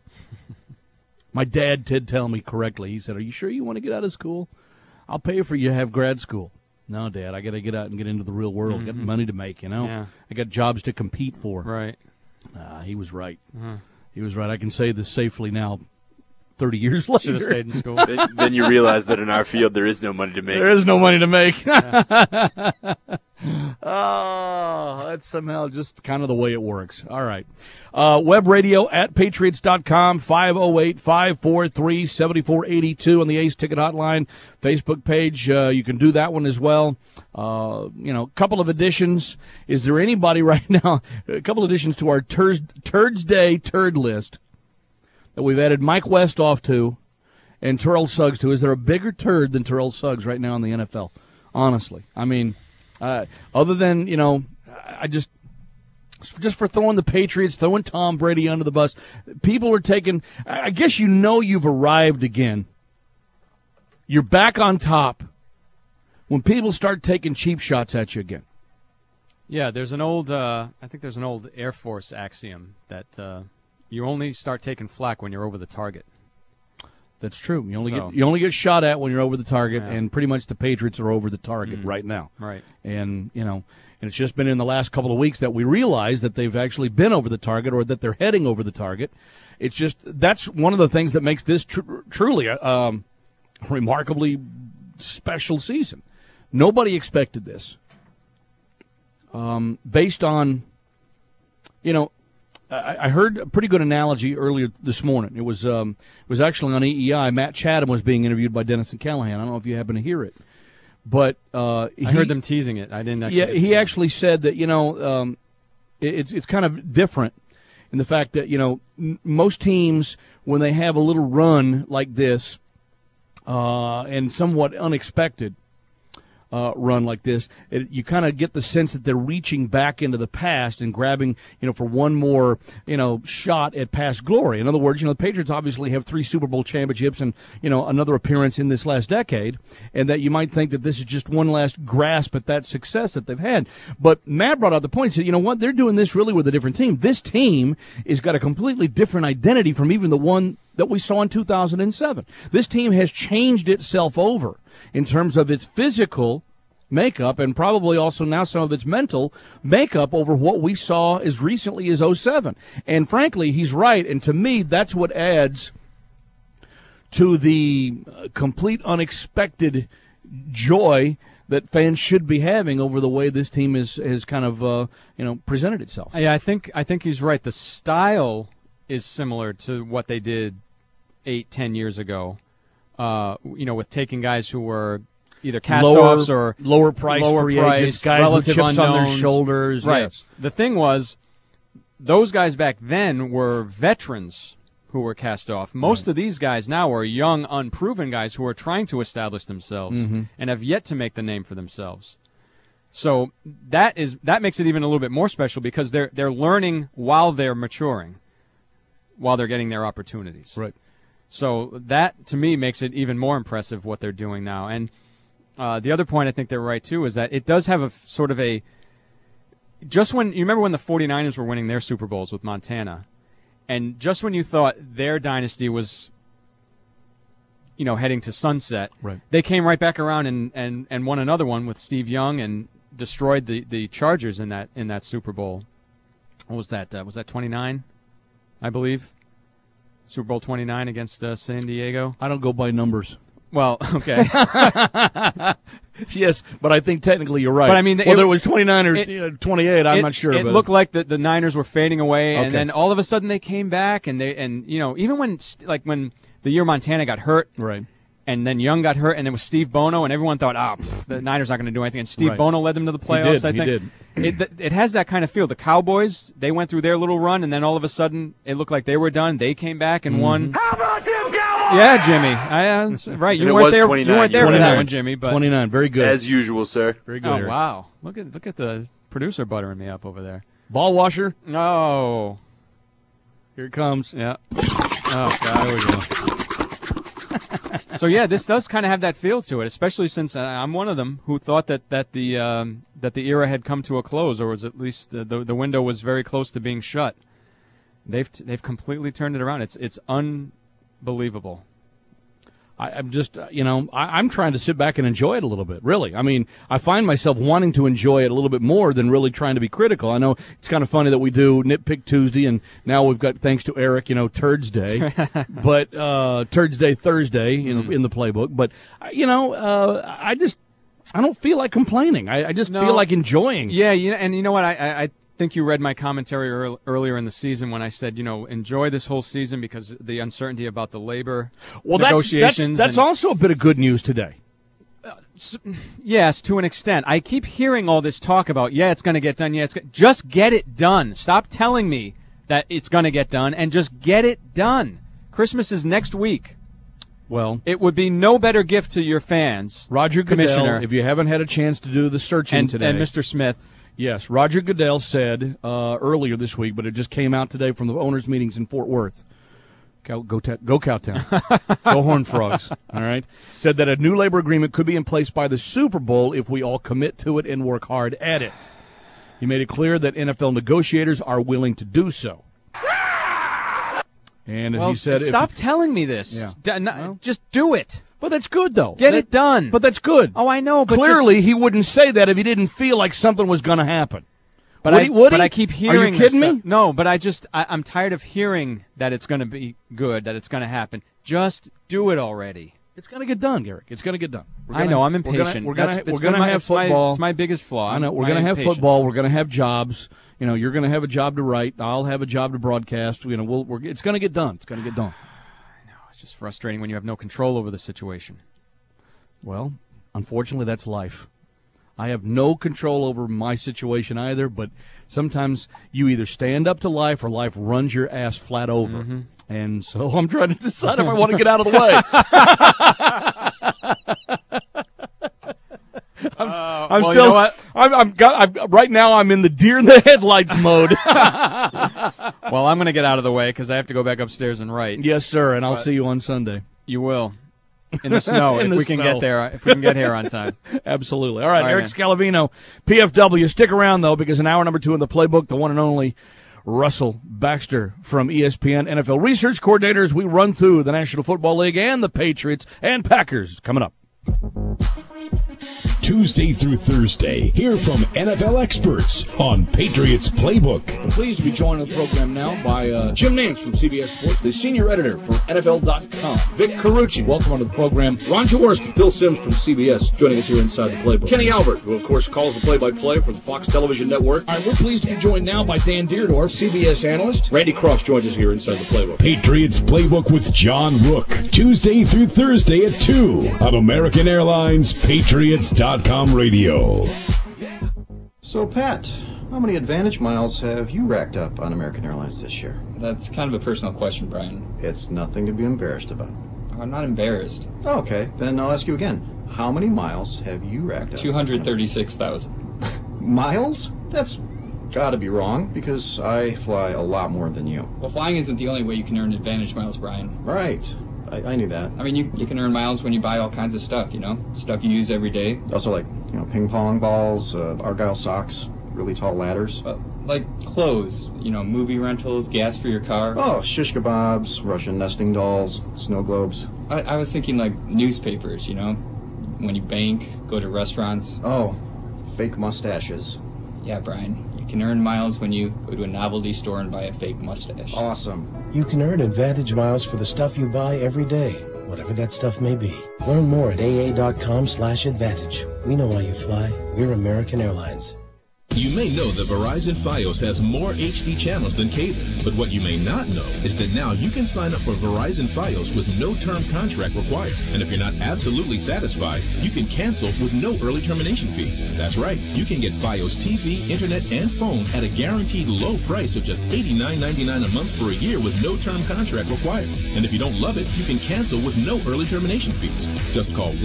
My dad did tell me correctly. He said, "Are you sure you want to get out of school? I'll pay for you to have grad school." No, Dad, I got to get out and get into the real world. Mm-hmm. Got money to make, Yeah. I got jobs to compete for. Right. He was right. Mm-hmm. He was right. I can say this safely now. 30 years later. Should have stayed in school. Then you realize that in our field there is no money to make. There is no money to make. Oh, that's somehow just kind of the way it works. All right. Web radio at patriots.com, 508-543-7482 on the Ace Ticket Hotline Facebook page. You can do that one as well. A couple of additions. Is there anybody right now, a couple of additions to our Turds Day turd list that we've added Mike Westhoff to and Terrell Suggs to? Is there a bigger turd than Terrell Suggs right now in the NFL? Honestly. I mean, other than, I just for throwing the Patriots, throwing Tom Brady under the bus, people are taking, I guess you've arrived again. You're back on top when people start taking cheap shots at you again. Yeah, there's an old, I think there's an old Air Force axiom that you only start taking flack when you're over the target. That's true. You only get shot at when you're over the target, and pretty much the Patriots are over the target right now. Right. And and it's just been in the last couple of weeks that we realize that they've actually been over the target, or that they're heading over the target. It's just that's one of the things that makes this truly a remarkably special season. Nobody expected this. Based on, I heard a pretty good analogy earlier this morning. It was actually on EEI. Matt Chatham was being interviewed by Dennis Callahan. I don't know if you happen to hear it, but I heard them teasing it. I didn't. He actually said that it's kind of different in the fact that most teams, when they have a little run like this and somewhat unexpected run like this, you kind of get the sense that they're reaching back into the past and grabbing, for one more, shot at past glory. In other words, the Patriots obviously have 3 Super Bowl championships and, another appearance in this last decade, and that you might think that this is just one last grasp at that success that they've had. But Matt brought out the point. He said, what? They're doing this really with a different team. This team has got a completely different identity from even the one that we saw in 2007. This team has changed itself over in terms of its physical makeup and probably also now some of its mental makeup over what we saw as recently as 07. And frankly, he's right. And to me, that's what adds to the complete unexpected joy that fans should be having over the way this team has kind of presented itself. Yeah, I think he's right. The style is similar to what they did 8-10 years ago. With taking guys who were either cast-offs or lower price free agents, guys with chips unknowns on their shoulders. Right. Yes. The thing was, those guys back then were veterans who were cast off. Most of these guys now are young, unproven guys who are trying to establish themselves and have yet to make the name for themselves. So that makes it even a little bit more special because they're learning while they're maturing, while they're getting their opportunities. Right. So that, to me, makes it even more impressive what they're doing now. And the other point I think they're right, too, is that it does have a sort of a – just when – you remember when the 49ers were winning their Super Bowls with Montana, and just when you thought their dynasty was, heading to sunset, right, they came right back around and won another one with Steve Young and destroyed the Chargers in that Super Bowl. What was that? Was that 29, I believe? Super Bowl 29 against San Diego? I don't go by numbers. Well, okay. Yes, but I think technically you're right. But I mean, whether it was 29 or 28, I'm not sure. It looked like the Niners were fading away, okay, and then all of a sudden they came back, and even when the year Montana got hurt, right, and then Young got hurt, and it was Steve Bono, and everyone thought, the Niners aren't going to do anything, and Steve Bono led them to the playoffs. He did. It has that kind of feel. The Cowboys, they went through their little run, and then all of a sudden it looked like they were done. They came back and won. How about them Cowboys? Yeah, Jimmy. Right. You weren't there. You weren't there for that one, Jimmy. But 29. Very good. As usual, sir. Very good. Oh, Eric. wow. Look at the producer buttering me up over there. Ball washer. No. Here it comes. Yeah. Oh, God. Here we go. So yeah, this does kind of have that feel to it, especially since I'm one of them who thought that the era had come to a close, or was at least the window was very close to being shut. They've completely turned it around. It's unbelievable. I'm just, I'm trying to sit back and enjoy it a little bit, really. I mean, I find myself wanting to enjoy it a little bit more than really trying to be critical. I know it's kind of funny that we do Nitpick Tuesday, and now we've got, thanks to Eric, Turds Day, but Turds Day Thursday in the playbook. But, I don't feel like complaining. I just feel like enjoying. Yeah, and you know what? I think you read my commentary earlier in the season when I said, enjoy this whole season because the uncertainty about the labor negotiations. That's also a bit of good news today. Yes, to an extent. I keep hearing all this talk about, it's going to get done. Just get it done. Stop telling me that it's going to get done and just get it done. Christmas is next week. Well, it would be no better gift to your fans. Roger Commissioner, Goodell, if you haven't had a chance to do the searching today. And Mr. Smith. Yes, Roger Goodell said earlier this week, but it just came out today from the owners' meetings in Fort Worth. Go Cowtown. Go Horned Frogs. All right. Said that a new labor agreement could be in place by the Super Bowl if we all commit to it and work hard at it. He made it clear that NFL negotiators are willing to do so. And he said, stop telling me this. Yeah. Just do it. But that's good, though. Get it done. But that's good. Oh, I know. But clearly, he wouldn't say that if he didn't feel like something was going to happen. But I keep hearing. Are you kidding me? No, but I'm tired of hearing that it's going to be good, that it's going to happen. Just do it already. It's going to get done, Garrick. It's going to get done. I know. I'm impatient. We're going to have football. It's my biggest flaw. I know. We're going to have football. We're going to have jobs. You're going to have a job to write. I'll have a job to broadcast. It's going to get done. It's going to get done. I know. It's just frustrating when you have no control over the situation. Well, unfortunately, that's life. I have no control over my situation either, but sometimes you either stand up to life or life runs your ass flat over. Mm-hmm. And so I'm trying to decide if I want to get out of the way. Right now I'm in the deer in the headlights mode. Well, I'm going to get out of the way because I have to go back upstairs and write. Yes, sir, and I'll see you on Sunday. You will. In the snow, if we can get there, if we can get here on time. Absolutely. All right, Eric Scalavino, PFW. Stick around, though, because in hour number 2 in the playbook, the one and only Russell Baxter from ESPN NFL Research Coordinators. We run through the National Football League and the Patriots and Packers coming up. Tuesday through Thursday, hear from NFL experts on Patriots Playbook. I'm pleased to be joined on the program now by Jim Nance from CBS Sports, the senior editor for NFL.com. Vic Carucci, welcome onto the program. Ron Jaworski, Phil Simms from CBS, joining us here inside the Playbook. Kenny Albert, who of course calls the play-by-play for the Fox Television Network. All right, we're pleased to be joined now by Dan Dierdorf, CBS analyst. Randy Cross joins us here inside the Playbook. Patriots Playbook with John Rook, Tuesday through Thursday at 2 on American Airlines Patriots.com radio. So, Pat, how many Advantage miles have you racked up on American Airlines this year? That's kind of a personal question, Brian. It's nothing to be embarrassed about. I'm not embarrassed. Okay, then I'll ask you again. How many miles have you racked up? 236,000. Miles? That's gotta be wrong, because I fly a lot more than you. Well, flying isn't the only way you can earn Advantage miles, Brian. Right. I knew that. I mean, you can earn miles when you buy all kinds of stuff, stuff you use every day. Also, like, ping pong balls, Argyle socks, really tall ladders. Like clothes, movie rentals, gas for your car. Oh, shish kebabs, Russian nesting dolls, snow globes. I was thinking like newspapers, when you bank, go to restaurants. Oh, fake mustaches. Yeah, Brian. You can earn miles when you go to a novelty store and buy a fake mustache. Awesome. You can earn Advantage miles for the stuff you buy every day, whatever that stuff may be. Learn more at aa.com/advantage. We know why you fly. We're American Airlines. You may know that Verizon Fios has more HD channels than cable, but what you may not know is that now you can sign up for Verizon Fios with no term contract required. And if you're not absolutely satisfied, you can cancel with no early termination fees. That's right, you can get Fios TV, internet, and phone at a guaranteed low price of just $89.99 a month for a year with no term contract required. And if you don't love it, you can cancel with no early termination fees. Just call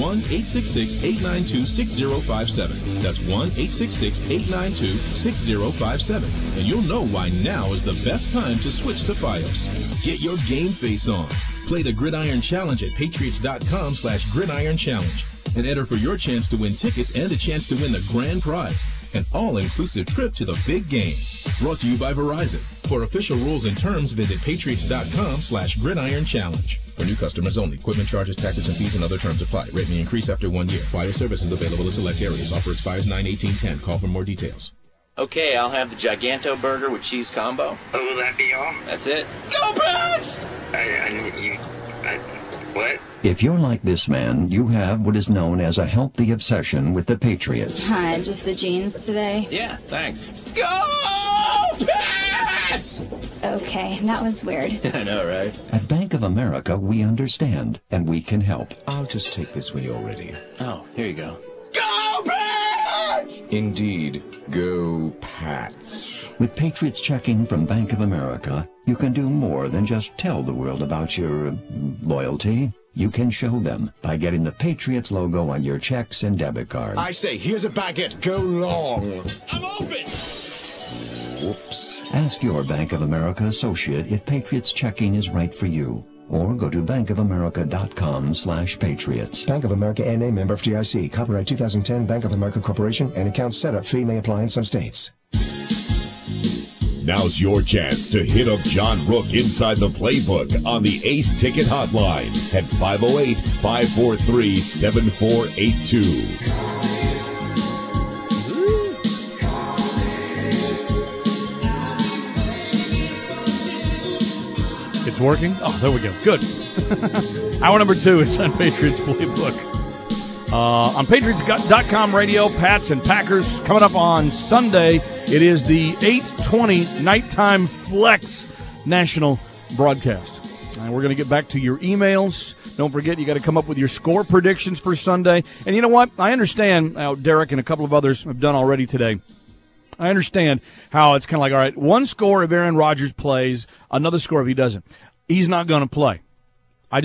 1-866-892-6057. That's 1-866-892-6057, and you'll know why now is the best time to switch to Fios. Get your game face on. Play the Gridiron Challenge at Patriots.com/Gridiron Challenge. and enter for your chance to win tickets and a chance to win the grand prize, an all-inclusive trip to the big game. Brought to you by Verizon. For official rules and terms, visit patriots.com/gridiron challenge. For new customers only. Equipment charges, taxes, and fees and other terms apply. Rate may increase after 1 year. Fios service is available in select areas. Offer expires 9/18/10. Call for more details. Okay, I'll have the Giganto burger with cheese combo. Oh, will that be all? That's it. Go Pats! What? If you're like this man, you have what is known as a healthy obsession with the Patriots. Hi, just the jeans today? Yeah, thanks. Go Pats! Okay, that was weird. I know, right? At Bank of America, we understand, and we can help. I'll just take this when you're ready. Oh, here you go. Go Pats! Indeed, go Pats. With Patriots checking from Bank of America, you can do more than just tell the world about your loyalty. You can show them by getting the Patriots logo on your checks and debit cards. I say, here's a baguette. Go long. I'm open! Whoops. Ask your Bank of America associate if Patriots checking is right for you. Or go to bankofamerica.com/patriots. Bank of America N.A. member FDIC. Copyright 2010 Bank of America Corporation. And account setup fee may apply in some states. Now's your chance to hit up John Rook inside the playbook on the Ace Ticket Hotline at 508-543-7482. It's working? Oh, there we go. Good. Hour number 2 is on Patriots Playbook. On Patriots.com radio, Pats and Packers coming up on Sunday. It is the 8:20 nighttime flex national broadcast. And we're going to get back to your emails. Don't forget, you got to come up with your score predictions for Sunday. And you know what? I understand how Derek and a couple of others have done already today. I understand how it's kind of like, all right, one score if Aaron Rodgers plays, another score if he doesn't. He's not going to play. I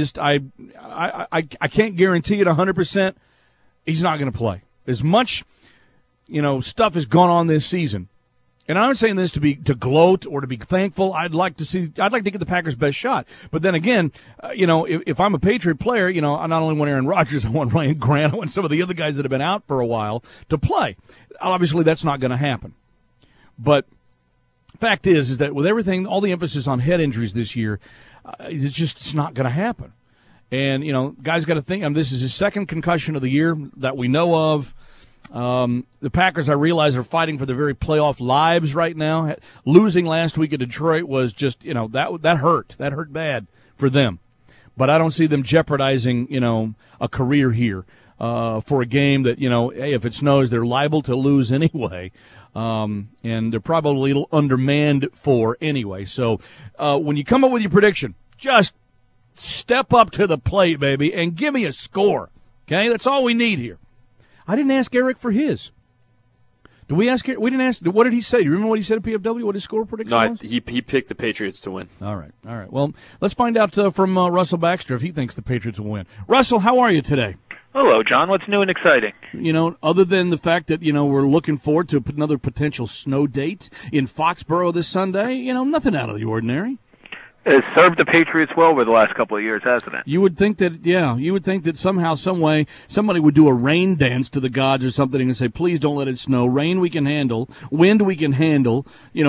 can't guarantee it 100%. He's not going to play. As much, stuff has gone on this season. And I'm not saying this to gloat or to be thankful. I'd like to get the Packers' best shot. But then again, if I'm a Patriot player, I not only want Aaron Rodgers, I want Ryan Grant, I want some of the other guys that have been out for a while to play. Obviously, that's not going to happen. But fact is that with everything, all the emphasis on head injuries this year, it's not going to happen. And, guys got to think, this is his second concussion of the year that we know of. The Packers, I realize, are fighting for their very playoff lives right now. Losing last week at Detroit was just, that hurt. That hurt bad for them. But I don't see them jeopardizing, a career here for a game that, hey, if it snows, they're liable to lose anyway. And they're probably a little undermanned for anyway. So when you come up with your prediction, just step up to the plate, baby, and give me a score. Okay? That's all we need here. I didn't ask Eric for his. Did we ask? We didn't ask. What did he say? Do you remember what he said at PFW? What his score prediction was? He picked the Patriots to win. All right. Well, let's find out from Russell Baxter if he thinks the Patriots will win. Russell, how are you today? Hello, John. What's new and exciting? Other than the fact that, we're looking forward to another potential snow date in Foxborough this Sunday, nothing out of the ordinary. It's served the Patriots well over the last couple of years, hasn't it? You would think that somehow, some way, somebody would do a rain dance to the gods or something and say, please don't let it snow. Rain we can handle. Wind we can handle.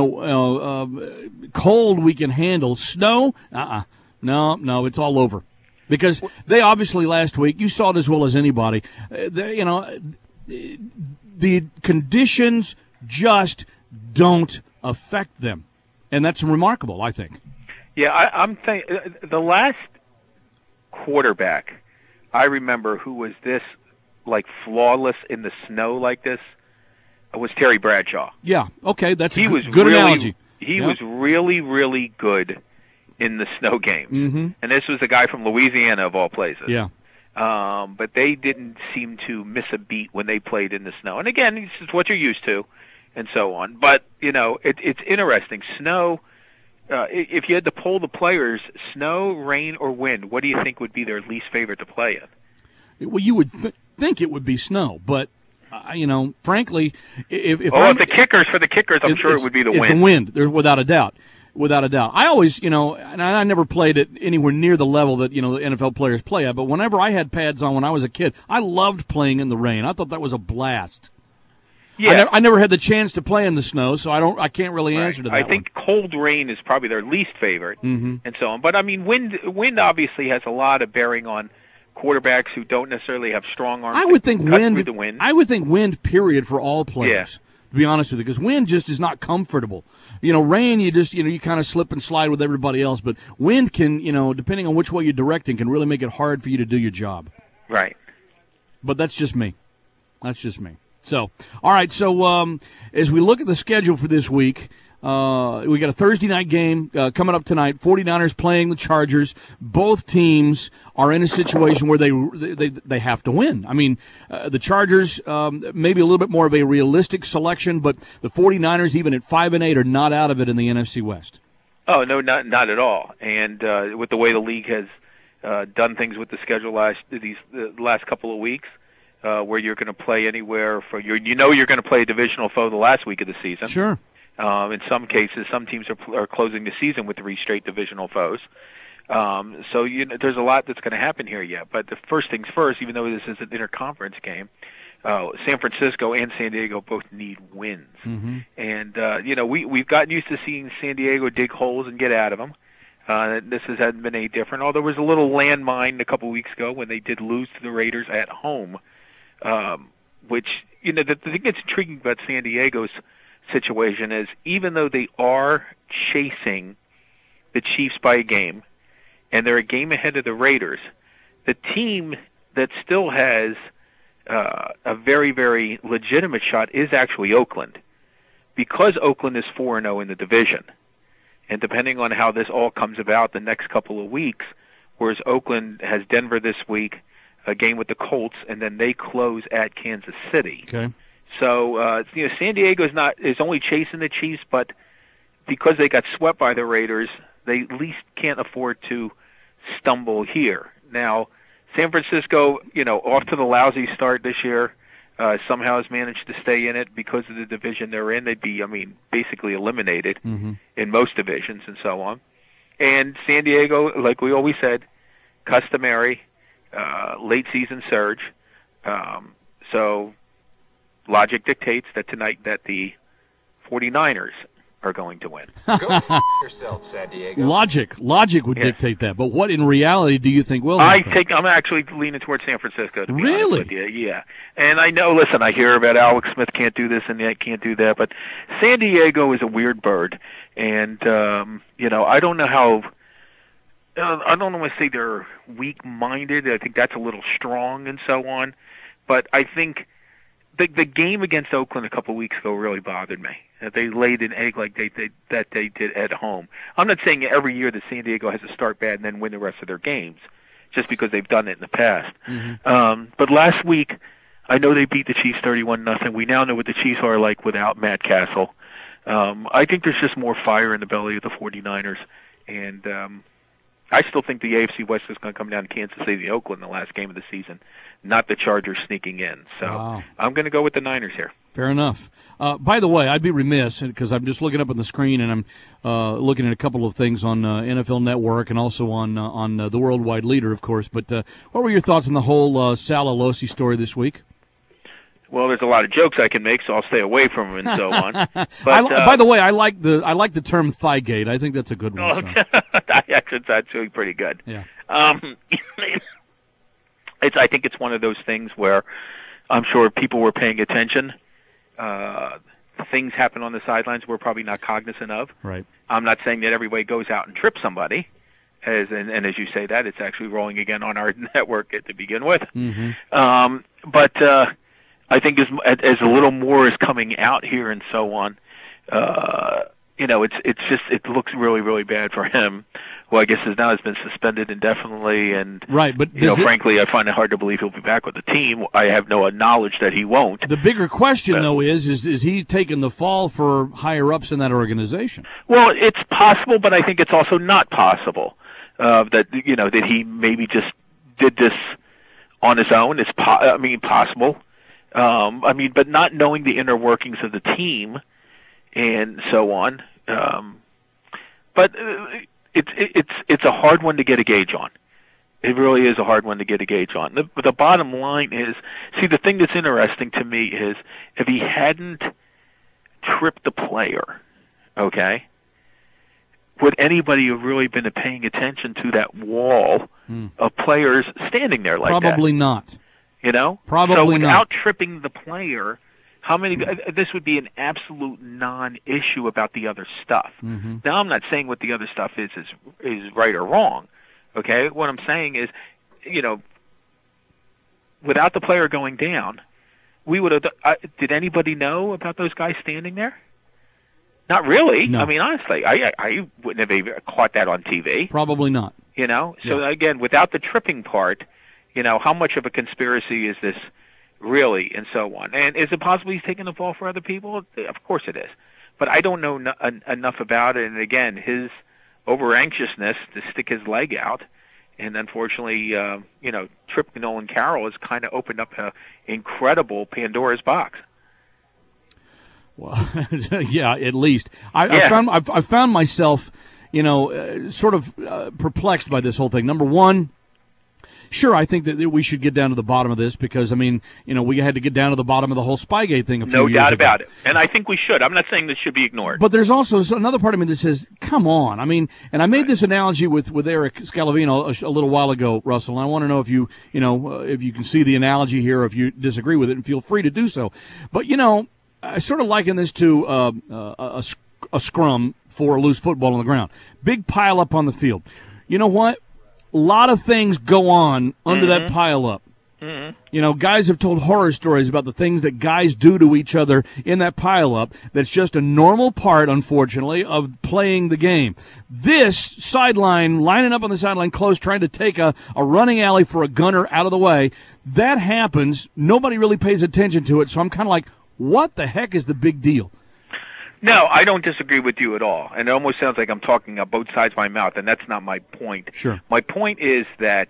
Cold we can handle. Snow? No, it's all over. Because they obviously last week, you saw it as well as anybody, the conditions just don't affect them. And that's remarkable, I think. Yeah, I'm thinking the last quarterback I remember who was this flawless in the snow like this was Terry Bradshaw. Yeah, okay, that's a good analogy. He was really, really good in the snow games. Mm-hmm. And this was a guy from Louisiana of all places. Yeah. But they didn't seem to miss a beat when they played in the snow. And again, this is what you're used to and so on. But, it's interesting. Snow, if you had to poll the players, snow, rain, or wind, what do you think would be their least favorite to play in? Well, you would think it would be snow, but frankly, if the kickers, I'm sure it would be the wind. It's the wind, without a doubt. without a doubt. I always, and I never played at anywhere near the level that, the NFL players play at, but whenever I had pads on when I was a kid, I loved playing in the rain. I thought that was a blast. Yeah. I never had the chance to play in the snow, so I can't really answer to that. I think cold rain is probably their least favorite, and so on. But I mean, wind obviously has a lot of bearing on quarterbacks who don't necessarily have strong arms. I would think through the wind. I would think wind, period, for all players. Yeah. To be honest with you, because wind just is not comfortable. Rain, you just you kind of slip and slide with everybody else, but wind can, depending on which way you're directing, can really make it hard for you to do your job. Right. But that's just me. So, all right. So, as we look at the schedule for this week, we got a Thursday night game coming up tonight. 49ers playing the Chargers. Both teams are in a situation where they have to win. I mean, the Chargers maybe a little bit more of a realistic selection, but the 49ers, even at 5-8, are not out of it in the NFC West. Oh no, not at all. And with the way the league has done things with the schedule the last couple of weeks. Where you're going to play anywhere you're going to play a divisional foe the last week of the season. Sure. In some cases, some teams are closing the season with 3 straight divisional foes. So there's a lot that's going to happen here yet. But the first things first, even though this is an interconference game, San Francisco and San Diego both need wins. Mm-hmm. And we've gotten used to seeing San Diego dig holes and get out of them. This hasn't been any different. Although there was a little landmine a couple weeks ago when they did lose to the Raiders at home. Which, the thing that's intriguing about San Diego's situation is even though they are chasing the Chiefs by a game, and they're a game ahead of the Raiders, the team that still has a very, very legitimate shot is actually Oakland. Because Oakland is 4-0 in the division, and depending on how this all comes about the next couple of weeks, whereas Oakland has Denver this week, a game with the Colts, and then they close at Kansas City. Okay. So, San Diego is only chasing the Chiefs, but because they got swept by the Raiders, they at least can't afford to stumble here. Now, San Francisco, off to the lousy start this year, somehow has managed to stay in it because of the division they're in. They'd be, basically eliminated in most divisions and so on. And San Diego, like we always said, customary. Late season surge. So logic dictates that tonight that the 49ers are going to win. Go yourself, San Diego. Logic would dictate that. But what in reality do you think will happen? I'm actually leaning towards San Francisco, to be really? honest with you. Yeah. And I know, listen, I hear about Alex Smith can't do this and that can't do that, but San Diego is a weird bird. And, I don't know how I don't want to say they're weak-minded. I think that's a little strong and so on. But I think the game against Oakland a couple of weeks ago really bothered me. That they laid an egg like they did at home. I'm not saying every year that San Diego has to start bad and then win the rest of their games, just because they've done it in the past. Mm-hmm. But last week, I know they beat the Chiefs 31-0. We now know what the Chiefs are like without Matt Castle. I think there's just more fire in the belly of the 49ers, and I still think the AFC West is going to come down to Kansas City, Oakland, the last game of the season, not the Chargers sneaking in. So I'm going to go with the Niners here. Fair enough. By the way, I'd be remiss, because I'm just looking up on the screen and I'm looking at a couple of things on NFL Network and also on the Worldwide Leader, of course. But what were your thoughts on the whole Sal Alosi story this week? Well, there's a lot of jokes I can make, so I'll stay away from them and so on. But, by the way, I like the term Thigh-gate. I think that's a good one. So. That's actually pretty good. Yeah. I think it's one of those things where I'm sure people were paying attention. Things happen on the sidelines we're probably not cognizant of. Right. I'm not saying that everybody goes out and trips somebody, and as you say that, it's actually rolling again on our network to begin with. Mm-hmm. But I think as a little more is coming out here and so on, it looks really, really bad for him. Well, I guess now has been suspended indefinitely, and right. But frankly, I find it hard to believe he'll be back with the team. I have no knowledge that he won't. The bigger question, though, is he taking the fall for higher ups in that organization? Well, it's possible, but I think it's also not possible that he maybe just did this on his own. It's possible. But not knowing the inner workings of the team and so on. But it's a hard one to get a gauge on. It really is a hard one to get a gauge on. The bottom line is, see, the thing that's interesting to me is if he hadn't tripped the player, okay, would anybody have really been paying attention to that wall of players standing there like that? Probably not. You know? Probably so without not. tripping the player, how many? This would be an absolute non-issue about the other stuff. Mm-hmm. Now, I'm not saying what the other stuff is right or wrong. Okay, what I'm saying is, you know, without the player going down, we would have. Did anybody know about those guys standing there? Not really. No. I mean, honestly, I wouldn't have even caught that on TV. Probably not. You know, so again, without the tripping part, you know, how much of a conspiracy is this really, and so on. And is it possible he's taking the fall for other people? Of course it is. But I don't know enough about it. And again, his over-anxiousness to stick his leg out, and unfortunately, you know, tripping Nolan Carroll has kind of opened up an incredible Pandora's box. Well, yeah, at least. I found myself, you know, sort of perplexed by this whole thing. Number one, sure, I think that we should get down to the bottom of this because, I mean, you know, we had to get down to the bottom of the whole Spygate thing a few years ago. No doubt about it. And I think we should. I'm not saying this should be ignored. But there's also another part of me that says, come on. I mean, and I made this analogy with Eric Scalavino a little while ago, Russell, and I want to know if you can see the analogy here or if you disagree with it, and feel free to do so. But, you know, I sort of liken this to a scrum for a loose football on the ground. Big pile up on the field. You know what? A lot of things go on under that pile up. Mm-hmm. You know, guys have told horror stories about the things that guys do to each other in that pile up. That's just a normal part, unfortunately, of playing the game. This sideline, lining up on the sideline close, trying to take a running alley for a gunner out of the way, that happens. Nobody really pays attention to it, so I'm kind of like, what the heck is the big deal? No, I don't disagree with you at all. And it almost sounds like I'm talking out both sides of my mouth, and that's not my point. Sure. My point is that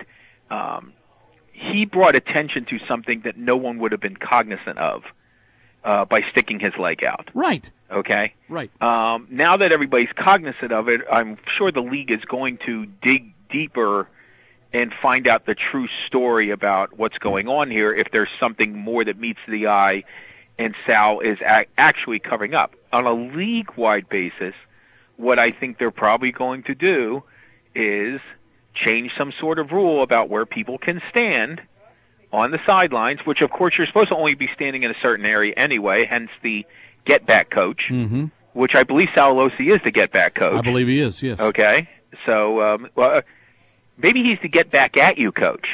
he brought attention to something that no one would have been cognizant of by sticking his leg out. Right. Okay? Right. Now that everybody's cognizant of it, I'm sure the league is going to dig deeper and find out the true story about what's going on here, if there's something more that meets the eye and Sal is actually covering up. On a league-wide basis, what I think they're probably going to do is change some sort of rule about where people can stand on the sidelines, which, of course, you're supposed to only be standing in a certain area anyway, hence the get-back coach, which I believe Sal Alosi is the get-back coach. I believe he is, yes. Okay. So, maybe he's the get-back-at-you coach.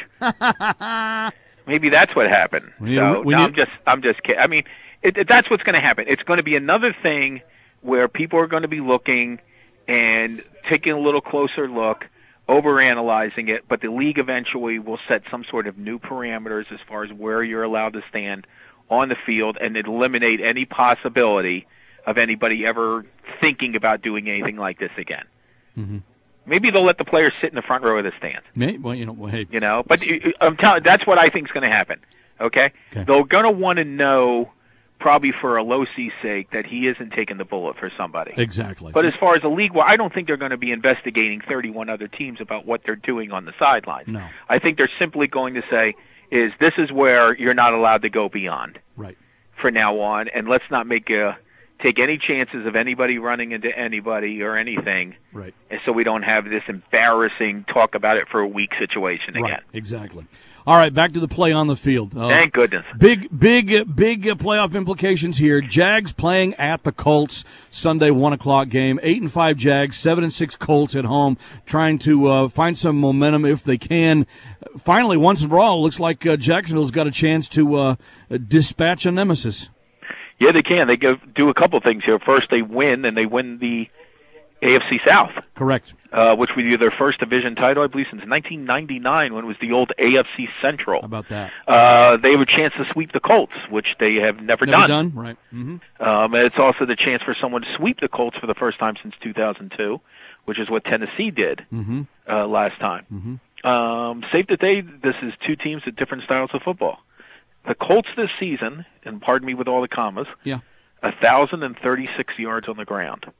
Maybe that's what happened. I'm just kidding. I mean, that's what's going to happen. It's going to be another thing where people are going to be looking and taking a little closer look, overanalyzing it, but the league eventually will set some sort of new parameters as far as where you're allowed to stand on the field and eliminate any possibility of anybody ever thinking about doing anything like this again. Mm-hmm. Maybe they'll let the players sit in the front row of the stands. Well, hey. You know, but I'm telling, that's what I think is going to happen. Okay? They're going to want to know, probably for Alosi's sake, that he isn't taking the bullet for somebody. Exactly. But as far as the league, I don't think they're going to be investigating 31 other teams about what they're doing on the sidelines. No. I think they're simply going to say, this is where you're not allowed to go beyond. Right. For now on, and let's not take any chances of anybody running into anybody or anything. Right. And so we don't have this embarrassing talk about it for a week situation again. Right. Exactly. All right, back to the play on the field. Thank goodness. Big playoff implications here. Jags playing at the Colts Sunday 1:00 game. 8-5 Jags, 7-6 Colts at home, trying to find some momentum if they can. Finally, once and for all, looks like Jacksonville's got a chance to dispatch a nemesis. Yeah, they can. They do a couple things here. First, they win, and they win the AFC South. Correct. Which would be their first division title, I believe, since 1999, when it was the old AFC Central. How about that? They have a chance to sweep the Colts, which they have never done. Right. Mm-hmm. And it's also the chance for someone to sweep the Colts for the first time since 2002, which is what Tennessee did last time. Mm-hmm. Safe to say, this is two teams with different styles of football. The Colts this season, and pardon me with all the commas, 1,036 yards on the ground. Wow.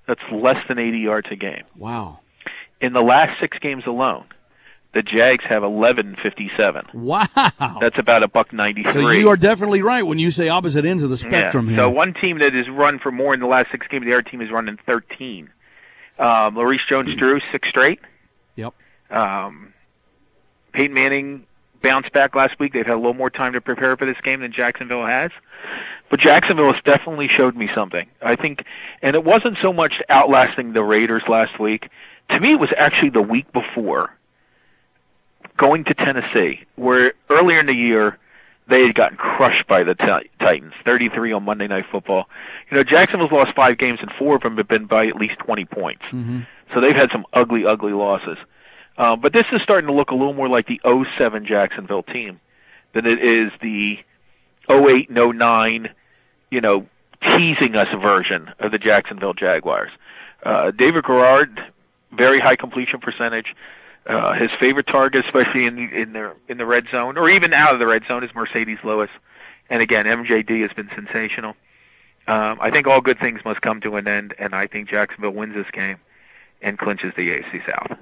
That's less than 80 yards a game. Wow. In the last 6 games alone, the Jags have 1157. Wow. That's about $1.93. So you are definitely right when you say opposite ends of the spectrum here. So one team that has run for more in the last 6 games, the other team has run in 13. Maurice Jones-Drew, 6 straight. Yep. Peyton Manning bounced back last week. They've had a little more time to prepare for this game than Jacksonville has. But Jacksonville has definitely showed me something. I think, and it wasn't so much outlasting the Raiders last week. To me, it was actually the week before, going to Tennessee, where earlier in the year they had gotten crushed by the Titans, 33 on Monday Night Football. You know, Jacksonville's lost 5 games, and 4 of them have been by at least 20 points. Mm-hmm. So they've had some ugly, ugly losses. But this is starting to look a little more like the 07 Jacksonville team than it is the 08 and 09, teasing us version of the Jacksonville Jaguars. David Garrard, very high completion percentage. His favorite target, especially in the red zone, or even out of the red zone, is Mercedes Lewis. And again, MJD has been sensational. I think all good things must come to an end, and I think Jacksonville wins this game and clinches the AFC South.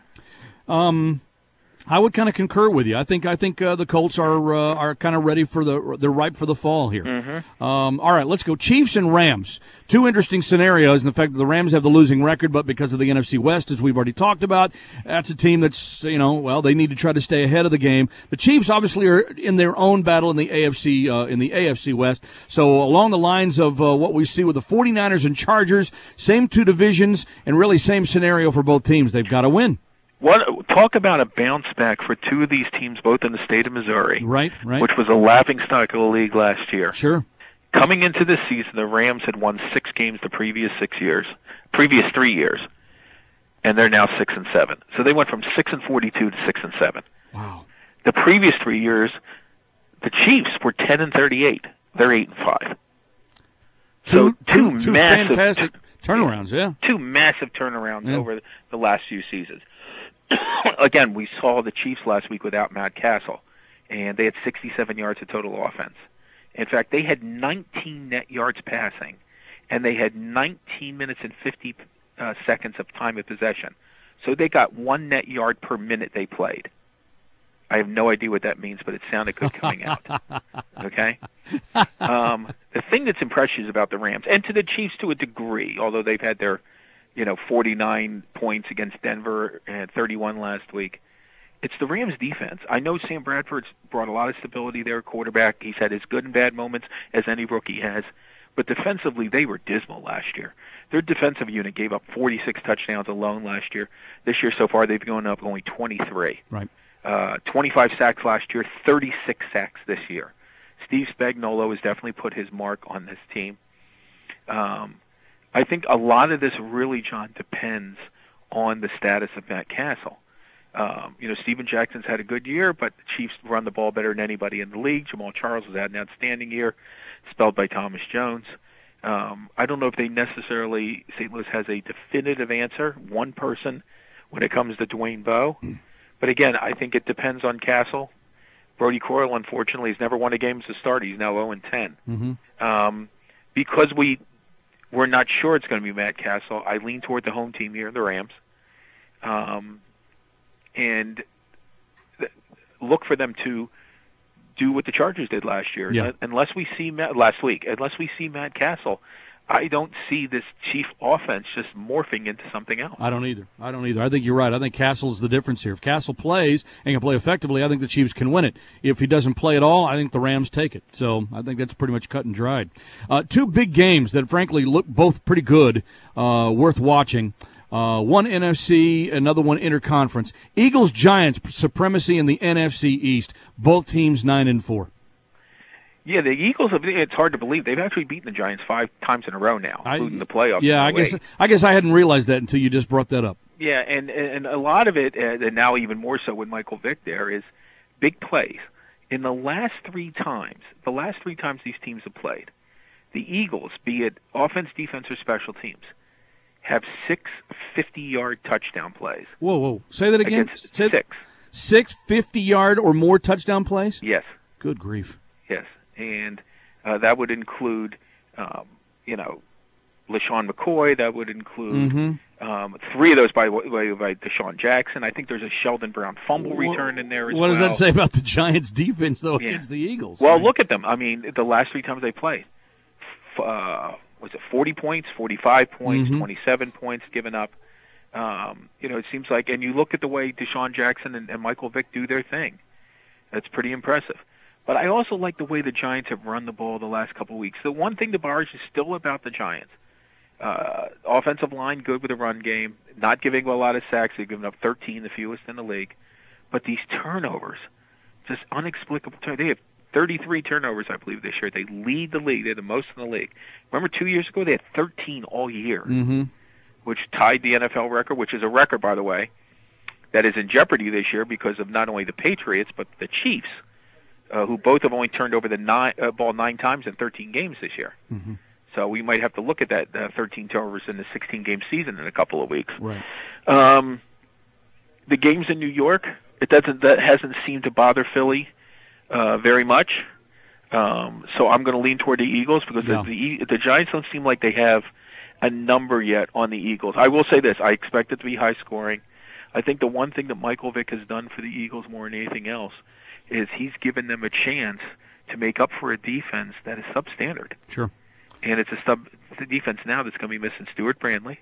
I would kind of concur with you. I think the Colts are kind of ready for they're ripe for the fall here. Mm-hmm. All right, let's go. Chiefs and Rams. 2 interesting scenarios in the fact that the Rams have the losing record, but because of the NFC West, as we've already talked about, that's a team that's they need to try to stay ahead of the game. The Chiefs obviously are in their own battle in the AFC West. So along the lines of what we see with the 49ers and Chargers, same 2 divisions and really same scenario for both teams. They've got to win. Talk about a bounce back for 2 of these teams, both in the state of Missouri, right. Which was a laughingstock of the league last year. Sure. Coming into this season, the Rams had won 6 games the previous 3 years, and they're now 6-7. So they went from 6-42 to 6-7. Wow. The previous 3 years, the Chiefs were 10-38. They're 8-5. So two massive fantastic turnarounds. Yeah. 2 massive turnarounds over the last few seasons. Again, we saw the Chiefs last week without Matt Castle, and they had 67 yards of total offense. In fact, they had 19 net yards passing, and they had 19 minutes and 50 seconds of time of possession. So they got 1 net yard per minute they played. I have no idea what that means, but it sounded good coming out. Okay? The thing that's impressive about the Rams, and to the Chiefs to a degree, although they've had their 49 points against Denver and 31 last week. It's the Rams' defense. I know Sam Bradford's brought a lot of stability there, quarterback. He's had his good and bad moments, as any rookie has. But defensively, they were dismal last year. Their defensive unit gave up 46 touchdowns alone last year. This year so far, they've gone up only 23. Right. 25 sacks last year, 36 sacks this year. Steve Spagnuolo has definitely put his mark on this team. I think a lot of this really, John, depends on the status of Matt Castle. Steven Jackson's had a good year, but the Chiefs run the ball better than anybody in the league. Jamal Charles has had an outstanding year, spelled by Thomas Jones. I don't know if St. Louis has a definitive answer, one person, when it comes to Dwayne Bowe. But again, I think it depends on Castle. Brody Coyle, unfortunately, has never won a game as a starter. He's now 0-10. Mm-hmm. Because we're not sure it's going to be Matt Castle, I lean toward the home team here, the Rams, and look for them to do what the Chargers did last year. Yeah. Unless we see last week, unless we see Matt Castle, I don't see this Chief offense just morphing into something else. I don't either. I think you're right. I think Castle's the difference here. If Castle plays and can play effectively, I think the Chiefs can win it. If he doesn't play at all, I think the Rams take it. So I think that's pretty much cut and dried. 2 big games that, frankly, look both pretty good, worth watching. One NFC, another one interconference. Eagles-Giants supremacy in the NFC East. Both teams 9-4. Yeah, the Eagles, it's hard to believe. They've actually beaten the Giants 5 times in a row now, including the playoffs. Yeah, I guess I hadn't realized that until you just brought that up. Yeah, and a lot of it, and now even more so with Michael Vick there, is big plays. In the last 3 times these teams have played, the Eagles, be it offense, defense, or special teams, have 6 50-yard touchdown plays. Whoa. Say that again? Against 6. 6 50-yard or more touchdown plays? Yes. Good grief. Yes. And that would include, LaShawn McCoy. That would include 3 of those, by the way, by Deshaun Jackson. I think there's a Sheldon Brown fumble return in there as well. What does that say about the Giants' defense, though, against the Eagles? Well, look at them. I mean, the last 3 times they played, was it 40 points, 45 points, 27 points given up? It seems like, and you look at the way Deshaun Jackson and Michael Vick do their thing. That's pretty impressive. But I also like the way the Giants have run the ball the last couple of weeks. The one thing, DeBarge, is still about the Giants. Offensive line good with the run game, not giving a lot of sacks. They've given up 13, the fewest in the league. But these turnovers, just inexplicable. They have 33 turnovers, I believe, this year. They lead the league. They're the most in the league. Remember 2 years ago, they had 13 all year, which tied the NFL record, which is a record, by the way, that is in jeopardy this year because of not only the Patriots, but the Chiefs, who both have only turned over the ball 9 times in 13 games this year. So we might have to look at that 13 turnovers in the 16-game season in a couple of weeks. Right. The games in New York, that hasn't seemed to bother Philly very much. So I'm going to lean toward the Eagles because the Giants don't seem like they have a number yet on the Eagles. I will say this. I expect it to be high scoring. I think the one thing that Michael Vick has done for the Eagles more than anything else is he's given them a chance to make up for a defense that is substandard. Sure. And it's the defense now that's going to be missing Stuart Bradley,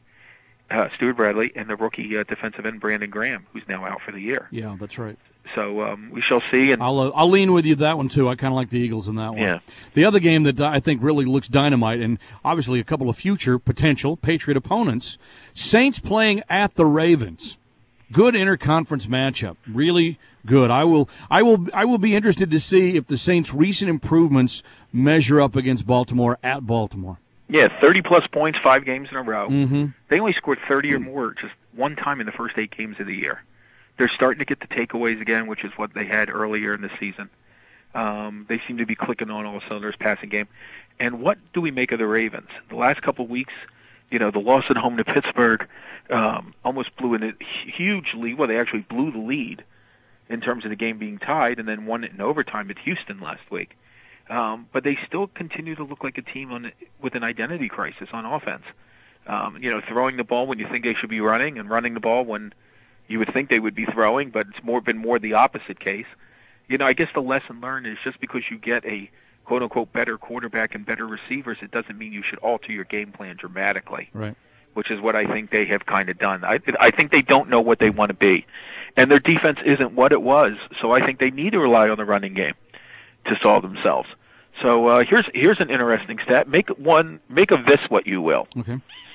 and the rookie defensive end Brandon Graham, who's now out for the year. Yeah, that's right. So we shall see. And I'll lean with you that one too. I kind of like the Eagles in that one. Yeah. The other game that I think really looks dynamite, and obviously a couple of future potential Patriot opponents, Saints playing at the Ravens. Good interconference matchup, really good. I will be interested to see if the Saints' recent improvements measure up against Baltimore at Baltimore. Yeah, 30-plus points, 5 games in a row. They only scored 30 or more just one time in the first 8 games of the year. They're starting to get the takeaways again, which is what they had earlier in the season. They seem to be clicking on all cylinders passing game. And what do we make of the Ravens? The last couple of weeks, the loss at home to Pittsburgh almost blew in a huge lead. Well, they actually blew the lead in terms of the game being tied and then won it in overtime at Houston last week. But they still continue to look like a team with an identity crisis on offense. Throwing the ball when you think they should be running and running the ball when you would think they would be throwing, but it's been more the opposite case. I guess the lesson learned is just because you get a quote-unquote better quarterback and better receivers, it doesn't mean you should alter your game plan dramatically. Right. Which is what I think they have kind of done. I think they don't know what they want to be. And their defense isn't what it was, so I think they need to rely on the running game to solve themselves. So here's an interesting stat. Make of this what you will. Okay.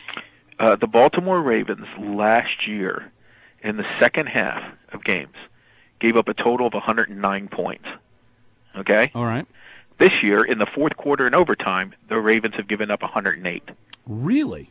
The Baltimore Ravens last year in the second half of games gave up a total of 109 points. Okay? All right. This year, in the fourth quarter and overtime, the Ravens have given up 108. Really?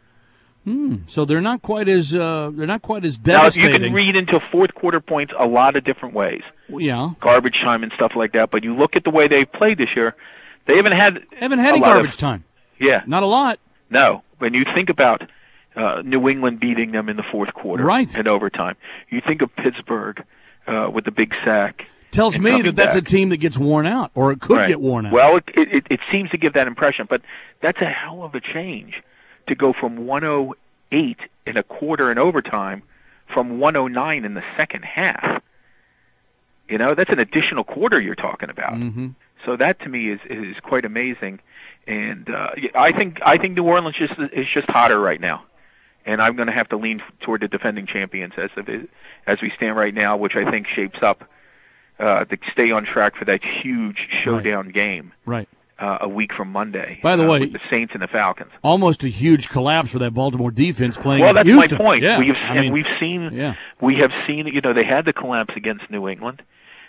So they're not quite as devastating. Now, you can read into fourth quarter points a lot of different ways. Yeah. Garbage time and stuff like that. But you look at the way they've played this year, they haven't had any garbage time. Yeah. Not a lot. No. When you think about New England beating them in the fourth quarter, right, and overtime, you think of Pittsburgh with the big sack. Tells me that that's a team that gets worn out, or it could get worn out. Well, it seems to give that impression, but that's a hell of a change to go from 108 in a quarter in overtime from 109 in the second half. That's an additional quarter you're talking about. Mm-hmm. So that to me is quite amazing, and I think New Orleans is just hotter right now, and I'm going to have to lean toward the defending champions as we stand right now, which I think shapes up to stay on track for that huge showdown game. Right. A week from Monday. By the way, with the Saints and the Falcons. Almost a huge collapse for that Baltimore defense playing. Well, that's Houston. my point. Yeah. We have seen. They had the collapse against New England.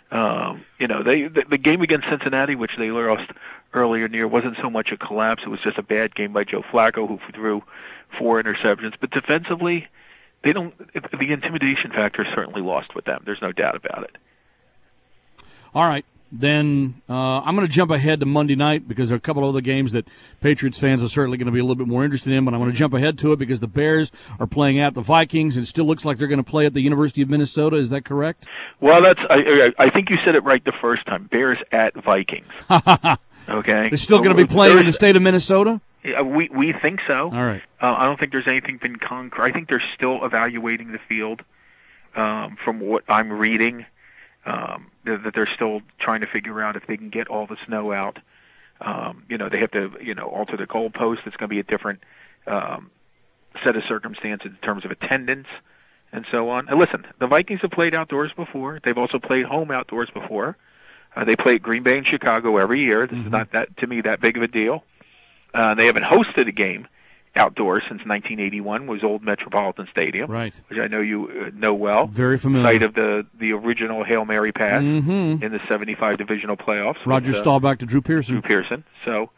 The game against Cincinnati, which they lost earlier in the year, wasn't so much a collapse. It was just a bad game by Joe Flacco, who threw 4 interceptions. But defensively, the intimidation factor certainly lost with them. There's no doubt about it. All right. Then I'm going to jump ahead to Monday night because there are a couple of other games that Patriots fans are certainly going to be a little bit more interested in, but I'm going to jump ahead to it because the Bears are playing at the Vikings, and it still looks like they're going to play at the University of Minnesota. Is that correct? Well, I think you said it right the first time. Bears at Vikings. Okay? They're still going to be playing in the state of Minnesota? We think so. All right. I don't think there's anything been concrete. I think they're still evaluating the field from what I'm reading. That they're still trying to figure out if they can get all the snow out. They have to, alter the goalpost. It's going to be a different set of circumstances in terms of attendance and so on. And listen, the Vikings have played outdoors before. They've also played home outdoors before. They play at Green Bay and Chicago every year. This is not that, to me, that big of a deal. They haven't hosted a game outdoors since 1981, was Old Metropolitan Stadium, right? Which I know you know well. Very familiar. Site of the original Hail Mary pass in the 75 divisional playoffs. Roger Staubach to Drew Pearson. So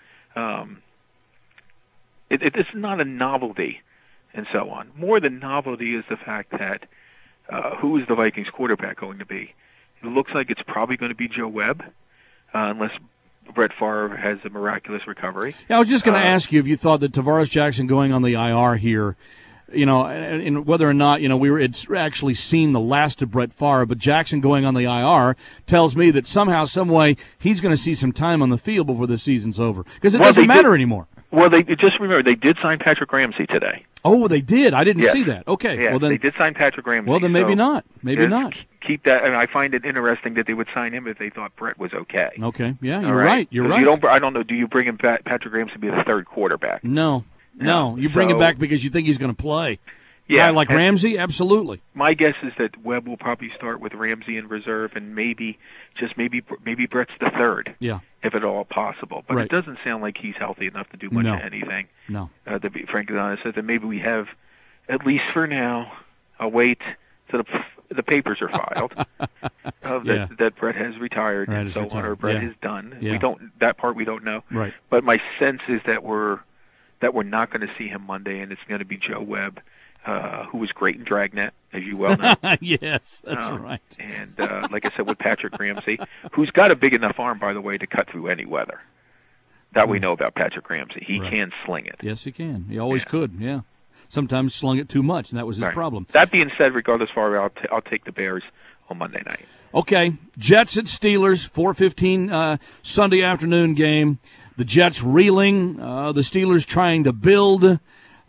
it's not a novelty and so on. More than novelty is the fact that who is the Vikings quarterback going to be? It looks like it's probably going to be Joe Webb, unless Brett Favre has a miraculous recovery. Yeah, I was just going to ask you if you thought that Tavares Jackson going on the IR here, and whether or not, it's actually seen the last of Brett Favre, but Jackson going on the IR tells me that somehow, some way, he's going to see some time on the field before the season's over. Because it doesn't matter anymore. Well, just remember, they did sign Patrick Ramsey today. Oh, they did? I didn't see that. Okay. Yeah, well, then, they did sign Patrick Ramsey. Well, then maybe not. Maybe not. Keep that, and I find it interesting that they would sign him if they thought Brett was okay. Okay. Yeah, you're right. You're right. I don't know. Do you bring him back, Patrick Ramsey to be the third quarterback? No. You bring him back because you think he's going to play. Yeah, guy like Ramsey, absolutely. My guess is that Webb will probably start with Ramsey in reserve, and maybe Brett's the third. Yeah, if at all possible. But it doesn't sound like he's healthy enough to do much of anything. No, to be frankly honest, that maybe we have, at least for now, a wait till the papers are filed that Brett has retired and so on, or Brett is done. Yeah. That part we don't know. Right. But my sense is that we're not going to see him Monday, and it's going to be Joe Webb. Who was great in Dragnet, as you well know. Yes, that's right. And like I said, with Patrick Ramsey, who's got a big enough arm, by the way, to cut through any weather. That we know about Patrick Ramsey. He can sling it. Yes, he can. He always could, yeah. Sometimes slung it too much, and that was his problem. That being said, regardless, I'll take the Bears on Monday night. Okay, Jets at Steelers, 4:15 Sunday afternoon game. The Jets reeling, the Steelers trying to build.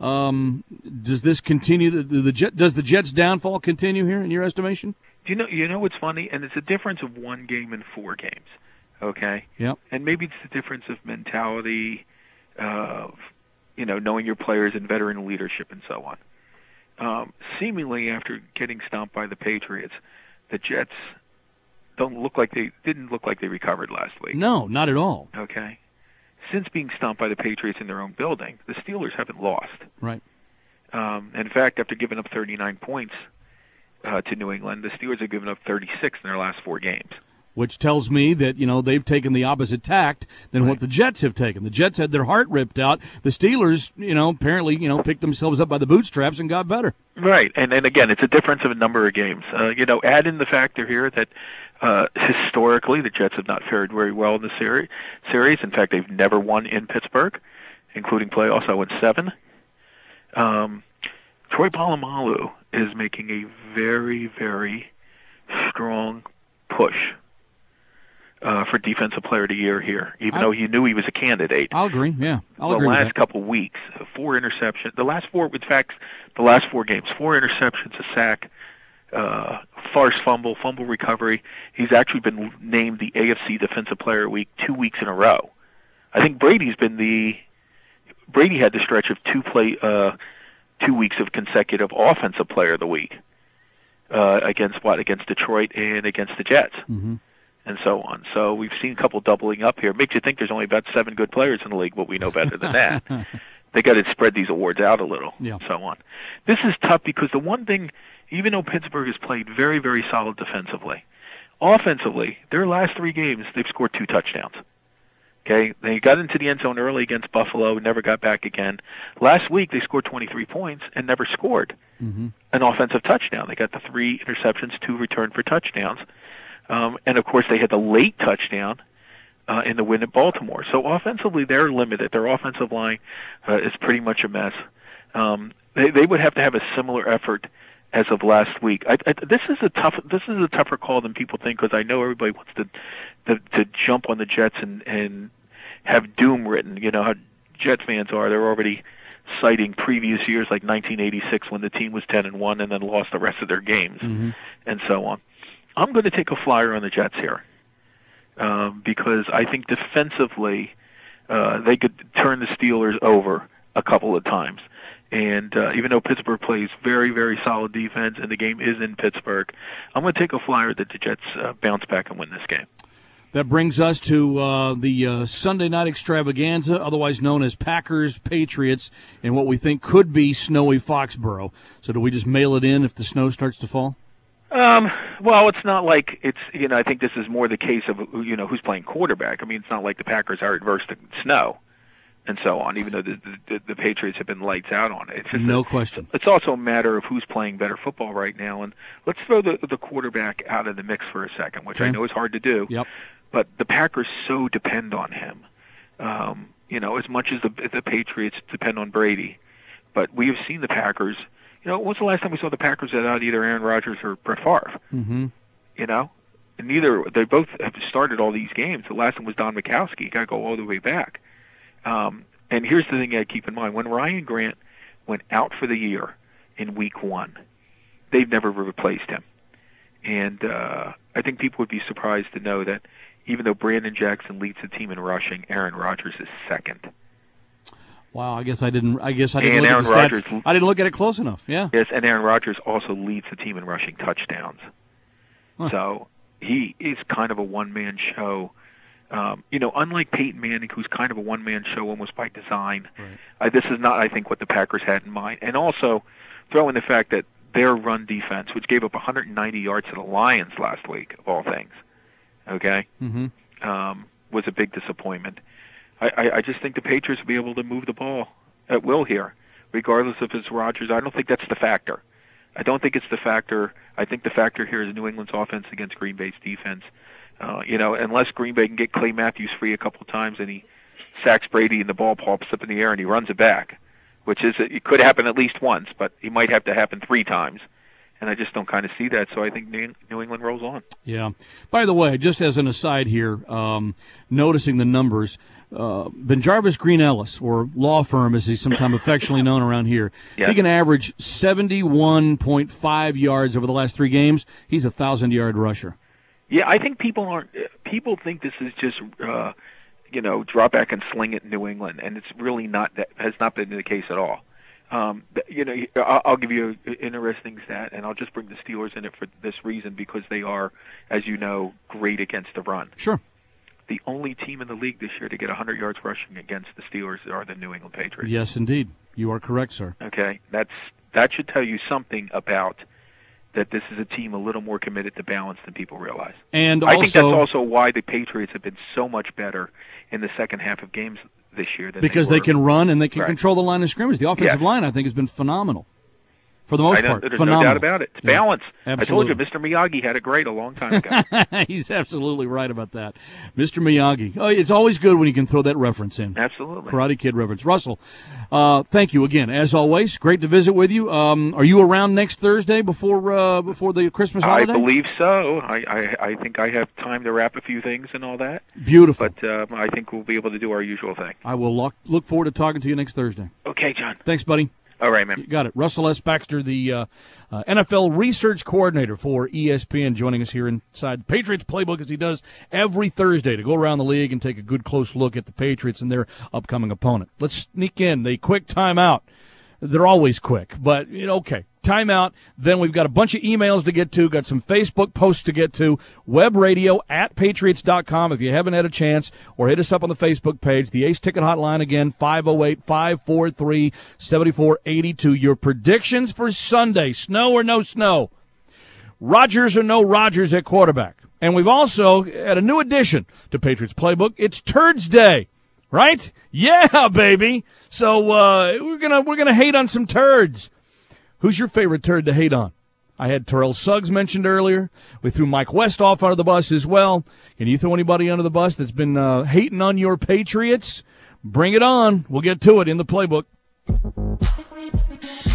Does this continue? Does the Jets' downfall continue here, in your estimation? You know what's funny, and it's a difference of one game and 4 games. Okay. Yep. And maybe it's the difference of mentality, of knowing your players and veteran leadership and so on. Seemingly, after getting stomped by the Patriots, the Jets didn't look like they recovered last week. No, not at all. Okay. Since being stomped by the Patriots in their own building, the Steelers haven't lost. Right. In fact, after giving up 39 points to New England, the Steelers have given up 36 in their last 4 games. Which tells me that, they've taken the opposite tact than what the Jets have taken. The Jets had their heart ripped out. The Steelers, apparently, picked themselves up by the bootstraps and got better. Right. And again, it's a difference of a number of games. Add in the factor here that historically, the Jets have not fared very well in the series. In fact, they've never won in Pittsburgh, including playoffs 0-7. Troy Polamalu is making a very, very strong push for Defensive Player of the Year here, even though he knew he was a candidate. I'll agree, yeah. The last couple weeks, 4 interceptions. The last 4 games, 4 interceptions, a sack, farce fumble recovery. He's actually been named the AFC Defensive Player of the Week 2 weeks in a row. I think Brady had the stretch of 2 weeks of consecutive Offensive Player of the Week against Detroit and against the Jets, and so on. So we've seen a couple doubling up here. Makes you think there's only about 7 good players in the league, but we know better than that. They got to spread these awards out a little, and so on. This is tough because the one thing, even though Pittsburgh has played very, very solid defensively, offensively, their last 3 games, they've scored 2 touchdowns. Okay, they got into the end zone early against Buffalo, never got back again. Last week, they scored 23 points and never scored an offensive touchdown. They got the 3 interceptions, 2 returned for touchdowns. And, of course, they had the late touchdown in the win at Baltimore. So offensively, they're limited. Their offensive line is pretty much a mess. They would have to have a similar effort as of last week. This is a tougher call than people think, because I know everybody wants to jump on the Jets and have doom written. How Jets fans are, they're already citing previous years like 1986 when the team was 10-1 and then lost the rest of their games and so on. I'm going to take a flyer on the Jets here because I think defensively they could turn the Steelers over a couple of times. And even though Pittsburgh plays very, very solid defense and the game is in Pittsburgh, I'm going to take a flyer that the Jets bounce back and win this game. That brings us to the Sunday night extravaganza, otherwise known as Packers-Patriots, in what we think could be snowy Foxborough. So do we just mail it in if the snow starts to fall? Well, it's not like it's, I think this is more the case of, who's playing quarterback. I mean, it's not like the Packers are adverse to snow and so on, even though the Patriots have been lights out on it. It's just no question. It's also a matter of who's playing better football right now. And let's throw the quarterback out of the mix for a second, which I know is hard to do. Yep. But the Packers so depend on him, as much as the Patriots depend on Brady. But we have seen the Packers. When was the last time we saw the Packers without either Aaron Rodgers or Brett Favre? Mm-hmm. And they both have started all these games. The last one was Don Majkowski. You got to go all the way back. And here's the thing I keep in mind: when Ryan Grant went out for the year in Week 1, they've never replaced him. And I think people would be surprised to know that even though Brandon Jackson leads the team in rushing, Aaron Rodgers is second. Wow, I guess I didn't look at the stats. I didn't look at it close enough. Yeah. Yes, and Aaron Rodgers also leads the team in rushing touchdowns. Huh. So he is kind of a one-man show. Unlike Peyton Manning, who's kind of a one-man show almost by design. Right. This is not, I think, what the Packers had in mind. And also throw in the fact that their run defense, which gave up 190 yards to the Lions last week, of all things, was a big disappointment. I just think the Patriots will be able to move the ball at will here, regardless if it's Rodgers. I don't think that's the factor. I don't think it's the factor. I think the factor here is New England's offense against Green Bay's defense. Unless Green Bay can get Clay Matthews free a couple times and he sacks Brady and the ball pops up in the air and he runs it back, which is it could happen at least once, but it might have to happen 3 times. And I just don't kind of see that, so I think New England rolls on. Yeah. By the way, just as an aside here, noticing the numbers, Benjarvis Green Ellis, or law firm as he's sometimes affectionately known around here, he can average 71.5 yards over the last 3 games. He's a 1,000-yard rusher. Yeah, I think people think this is just drop back and sling it in New England, and it's really not. That has not been the case at all. I'll give you an interesting stat, and I'll just bring the Steelers in it for this reason because they are, as you know, great against the run. Sure. The only team in the league this year to get 100 yards rushing against the Steelers are the New England Patriots. Yes, indeed. You are correct, sir. Okay, that should tell you something about that this is a team a little more committed to balance than people realize. And I think that's also why the Patriots have been so much better in the second half of games this year. Because they can run and they can control the line of scrimmage. The offensive line, I think, has been phenomenal. For the most part, there's phenomenal. No doubt about it. It's balance. Absolutely. I told you, Mr. Miyagi had it great a long time ago. He's absolutely right about that. Mr. Miyagi. Oh, it's always good when you can throw that reference in. Absolutely. Karate Kid reference. Russell, thank you again. As always, great to visit with you. Are you around next Thursday before the Christmas holiday? I believe so. I think I have time to wrap a few things and all that. Beautiful. But I think we'll be able to do our usual thing. I will look forward to talking to you next Thursday. Okay, John. Thanks, buddy. All right, man. You got it. Russell S. Baxter, the NFL research coordinator for ESPN, joining us here inside Patriots Playbook, as he does every Thursday, to go around the league and take a good close look at the Patriots and their upcoming opponent. Let's sneak in the quick timeout. They're always quick, but, okay. Timeout. Then we've got a bunch of emails to get to, got some Facebook posts to get to, web radio at patriots.com if you haven't had a chance, or hit us up on the Facebook page. The Ace Ticket Hotline again, 508-543-7482. Your predictions for Sunday, snow or no snow, Rodgers or no Rodgers at quarterback. And we've also had a new addition to Patriots Playbook. It's Turds Day, right? Yeah, baby. So we're gonna hate on some turds. Who's your favorite turd to hate on? I had Terrell Suggs mentioned earlier. We threw Mike West off under the bus as well. Can you throw anybody under the bus that's been hating on your Patriots? Bring it on. We'll get to it in the Playbook.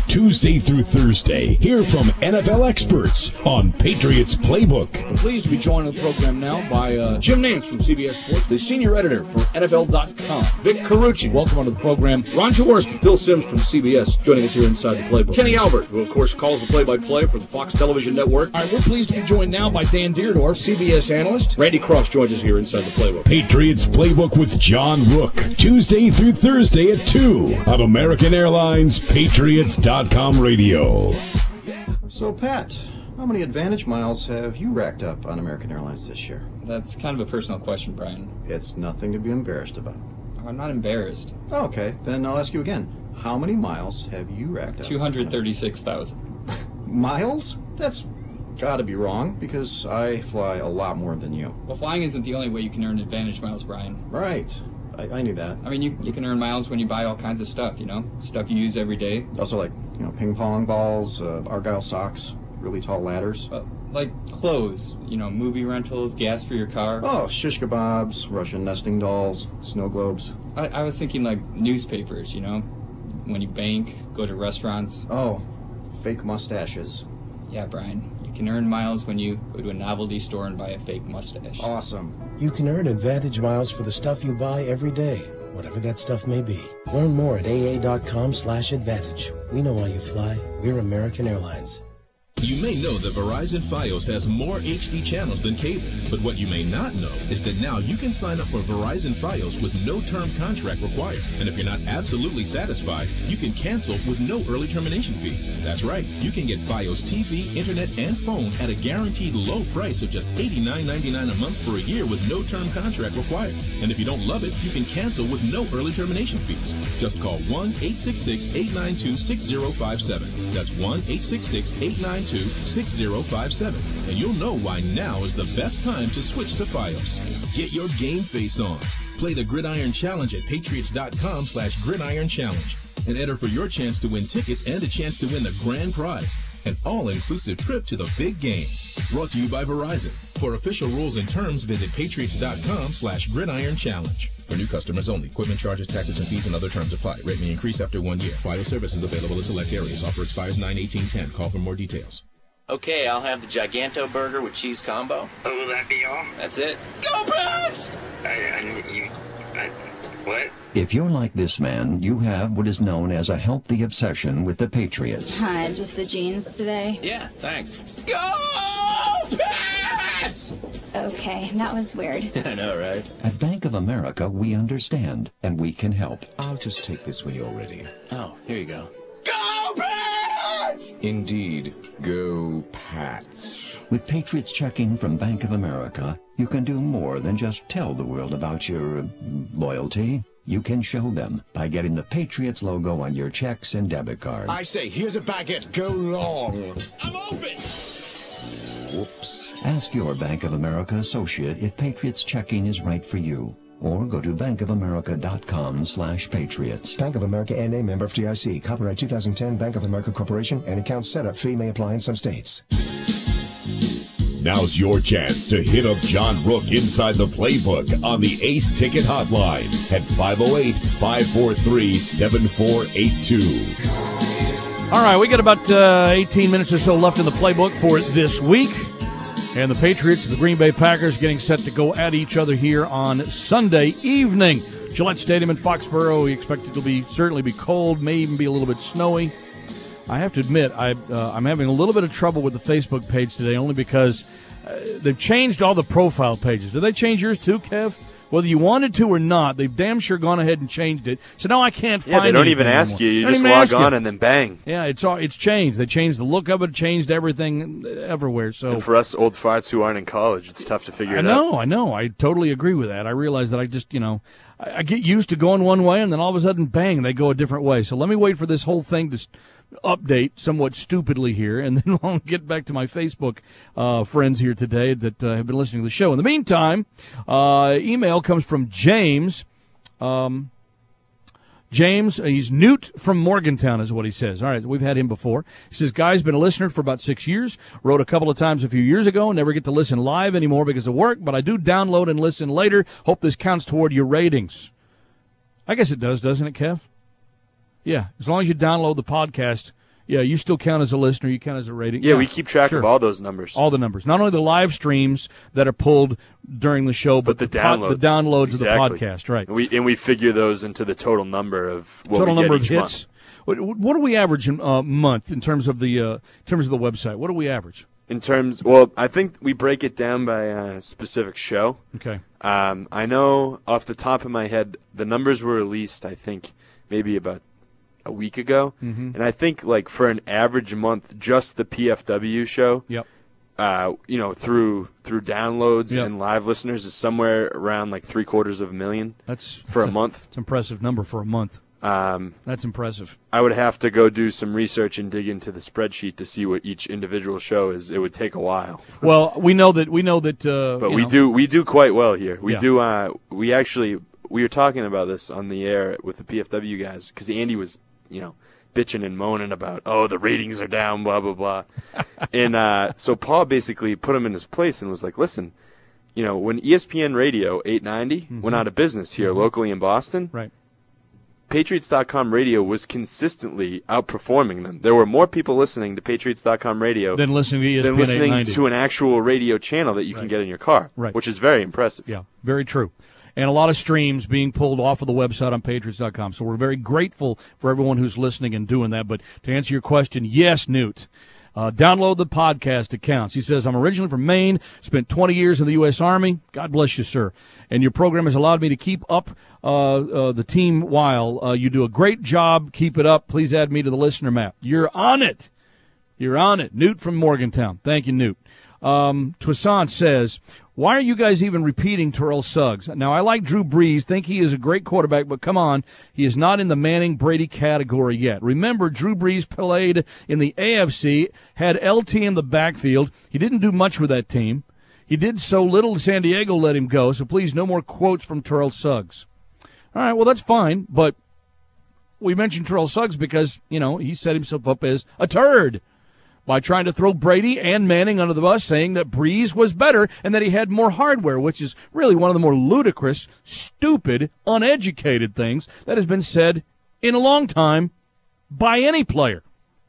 Tuesday through Thursday. Hear from NFL experts on Patriots Playbook. I'm pleased to be joined on the program now by Jim Nance from CBS Sports, the senior editor for NFL.com. Vic Carucci, welcome onto the program. Ron Jaworski, Phil Simms from CBS, joining us here inside the Playbook. Kenny Albert, who of course calls the play-by-play for the Fox Television Network. All right, we're pleased to be joined now by Dan Deerdorf, CBS analyst. Randy Cross joins us here inside the Playbook. Patriots Playbook with John Rook, Tuesday through Thursday at 2 on American Airlines Patriots.com radio. So, Pat, how many Advantage miles have you racked up on American Airlines this year? That's kind of a personal question, Brian. It's nothing to be embarrassed about. I'm not embarrassed. Okay, then I'll ask you again. How many miles have you racked up? 236,000. Miles? That's gotta be wrong, because I fly a lot more than you. Well, flying isn't the only way you can earn Advantage miles, Brian. Right. I knew that. I mean, you can earn miles when you buy all kinds of stuff, stuff you use every day. Also, like, ping pong balls, Argyle socks, really tall ladders. Like clothes, movie rentals, gas for your car. Oh, shish kebabs, Russian nesting dolls, snow globes. I was thinking like newspapers, when you bank, go to restaurants. Oh, fake mustaches. Yeah, Brian. You can earn miles when you go to a novelty store and buy a fake mustache. Awesome. You can earn Advantage miles for the stuff you buy every day, whatever that stuff may be. Learn more at aa.com/advantage. We know why you fly. We're American Airlines. You may know that Verizon Fios has more HD channels than cable, but what you may not know is that now you can sign up for Verizon Fios with no term contract required. And if you're not absolutely satisfied, you can cancel with no early termination fees. That's right, you can get Fios TV, internet, and phone at a guaranteed low price of just $89.99 a month for a year with no term contract required. And if you don't love it, you can cancel with no early termination fees. Just call 1-866-892-6057. That's 1-866-892-6057, and you'll know why now is the best time to switch to Fios. Get your game face on. Play the Gridiron Challenge at patriots.com/Gridiron Challenge and enter for your chance to win tickets and a chance to win the grand prize, an all-inclusive trip to the big game. Brought to you by Verizon. For official rules and terms, visit patriots.com/Gridiron Challenge. For new customers only. Equipment charges, taxes, and fees and other terms apply. Rate may increase after 1 year. Fios service is available in select areas. Offer expires 9/18/10. Call for more details. Okay, I'll have the Giganto burger with cheese combo. Oh, will that be all? That's it. Go Pats! What? If you're like this man, you have what is known as a healthy obsession with the Patriots. Hi, just the jeans today? Yeah, thanks. Go Pats! Okay, that was weird. I know, right? At Bank of America, we understand, and we can help. I'll just take this when you're ready. Oh, here you go. Go Pats! Indeed. Go Pats. With Patriots checking from Bank of America, you can do more than just tell the world about your loyalty. You can show them by getting the Patriots logo on your checks and debit cards. I say, here's a baguette. Go long. I'm open! Whoops. Ask your Bank of America associate if Patriots checking is right for you. Or go to bankofamerica.com/patriots. Bank of America N.A. member FDIC. Copyright 2010 Bank of America Corporation. And account setup fee may apply in some states. Now's your chance to hit up John Rook inside the playbook on the Ace Ticket Hotline at 508-543-7482. All right, we got about 18 minutes or so left in the playbook for this week. And the Patriots and the Green Bay Packers getting set to go at each other here on Sunday evening. Gillette Stadium in Foxborough. We expect it to certainly be cold, may even be a little bit snowy. I have to admit, I'm having a little bit of trouble with the Facebook page today, only because they've changed all the profile pages. Did they change yours too, Kev? Whether you wanted to or not, they've damn sure gone ahead and changed it. So now I can't find it. Yeah, they don't even ask you. You just log on and then bang. Yeah, it's changed. They changed the look of it, changed everything everywhere. So and for us old farts who aren't in college, it's tough to figure it out. I know. I totally agree with that. I realize that I just, I get used to going one way, and then all of a sudden, bang, they go a different way. So let me wait for this whole thing to update somewhat stupidly here, and then I'll get back to my Facebook friends here today that have been listening to the show. In the meantime, email comes from James. James, he's Newt from Morgantown is what he says. All right, we've had him before. He says, guys, been a listener for about 6 years. Wrote a couple of times a few years ago. Never get to listen live anymore because of work, but I do download and listen later. Hope this counts toward your ratings. I guess it does, doesn't it, Kev? Yeah, as long as you download the podcast, Yeah, you still count as a listener. You count as a rating. Yeah, we keep track of all those numbers. All the numbers. Not only the live streams that are pulled during the show, but the downloads. The downloads exactly. of the podcast, right. And we figure those into the total number of what total we number get each of hits. month. What do we average in a month in terms of the website? What do we average? Well, I think we break it down by a specific show. Okay. I know off the top of my head, the numbers were released, I think, maybe about a week ago. Mm-hmm. And I think, like, for an average month, just the PFW show, yep. Through downloads Yep. and live listeners is somewhere around, like, 750,000. That's a month. It's an impressive number for a month. That's impressive. I would have to go do some research and dig into the spreadsheet to see what each individual show is. It would take a while. Well, we know that. But we do quite well here. We Yeah. do. We were talking about this on the air with the PFW guys because Andy was, bitching and moaning about, the ratings are down, blah blah blah, and so Paul basically put him in his place and was like, listen, when ESPN Radio 890 went out of business here locally in Boston, right. Patriots.com radio was consistently outperforming them. There were more people listening to Patriots.com radio than listening to ESPN than listening 890. to an actual radio channel that you can get in your car, right. which is very impressive. Yeah, very true. And a lot of streams being pulled off of the website on Patriots.com. So we're very grateful for everyone who's listening and doing that. But to answer your question, yes, Newt. Download the podcast accounts. He says, I'm originally from Maine, spent 20 years in the U.S. Army. God bless you, sir. And your program has allowed me to keep up the team while. You do a great job. Keep it up. Please add me to the listener map. You're on it. You're on it. Newt from Morgantown. Thank you, Newt. Toussaint says, why are you guys even repeating Terrell Suggs? Now, I like Drew Brees, think he is a great quarterback, but come on, he is not in the Manning-Brady category yet. Remember, Drew Brees played in the AFC, had LT in the backfield. He didn't do much with that team. He did so little, San Diego let him go, so please, no more quotes from Terrell Suggs. All right, well, that's fine, but we mentioned Terrell Suggs because, he set himself up as a turd by trying to throw Brady and Manning under the bus, saying that Brees was better and that he had more hardware, which is really one of the more ludicrous, stupid, uneducated things that has been said in a long time by any player.